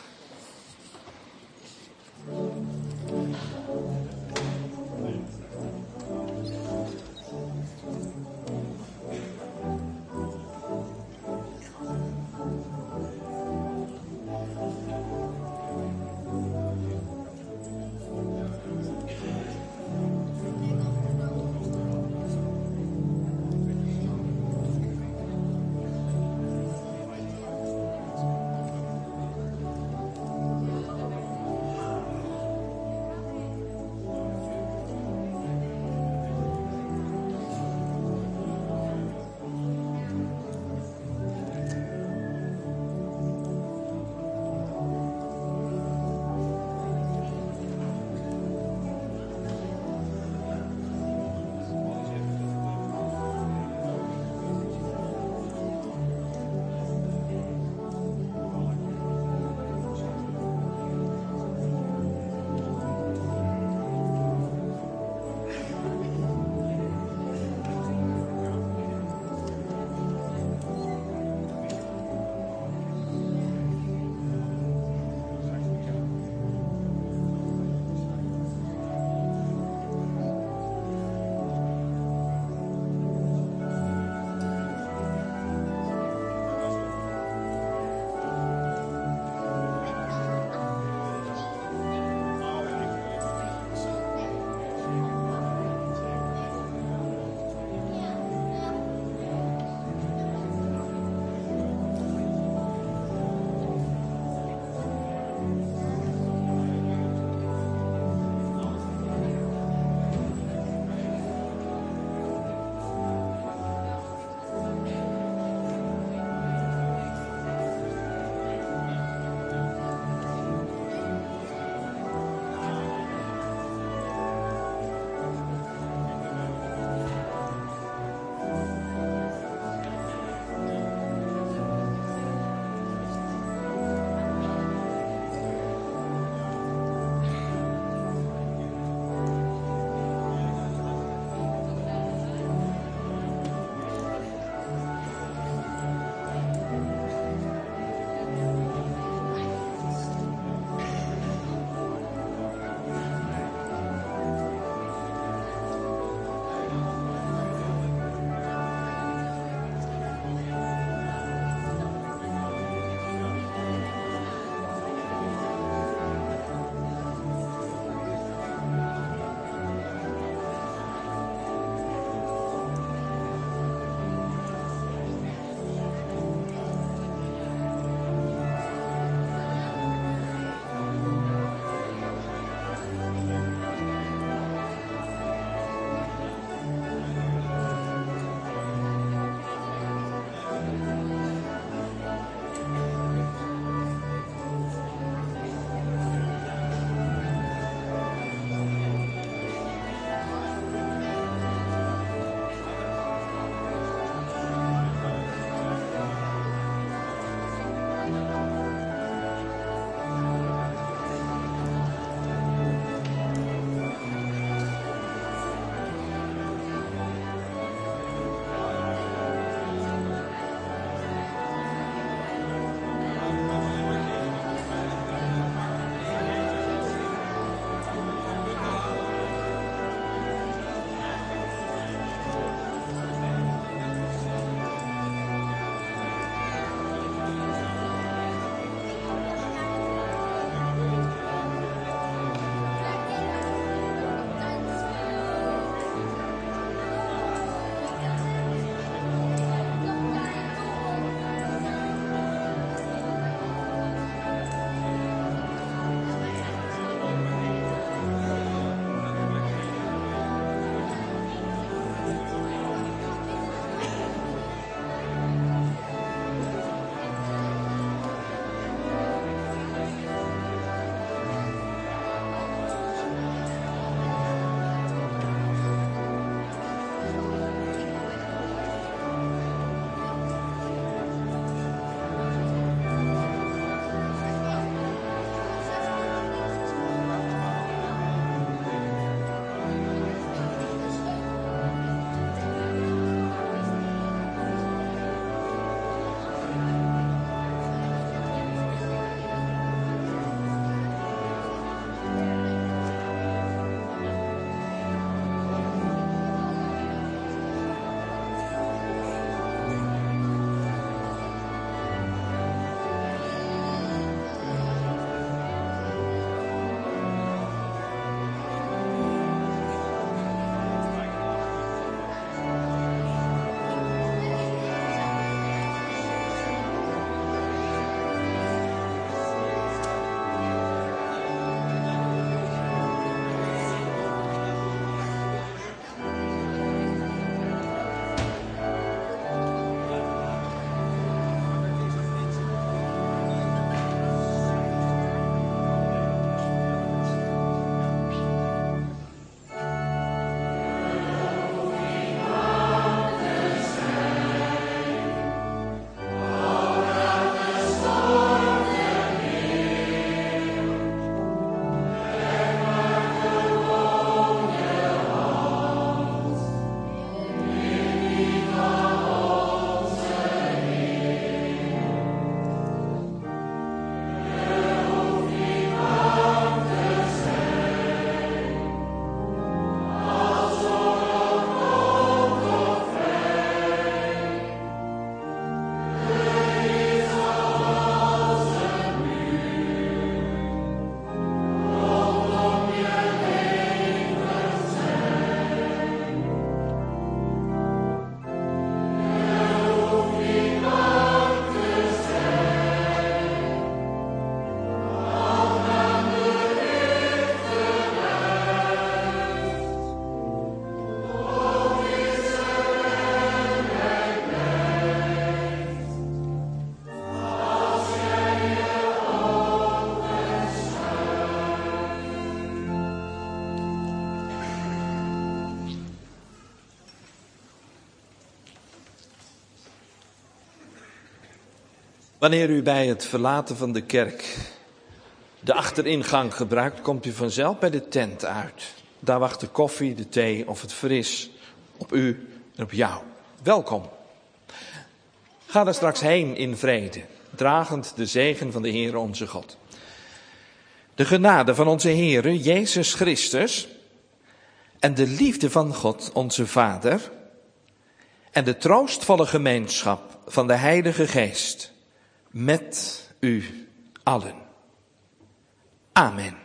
Wanneer u bij het verlaten van de kerk de achteringang gebruikt, komt u vanzelf bij de tent uit. Daar wacht de koffie, de thee of het fris op u en op jou. Welkom. Ga er straks heen in vrede, dragend de zegen van de Heer onze God. De genade van onze Heere Jezus Christus en de liefde van God onze Vader en de troostvolle gemeenschap van de Heilige Geest met u allen. Amen.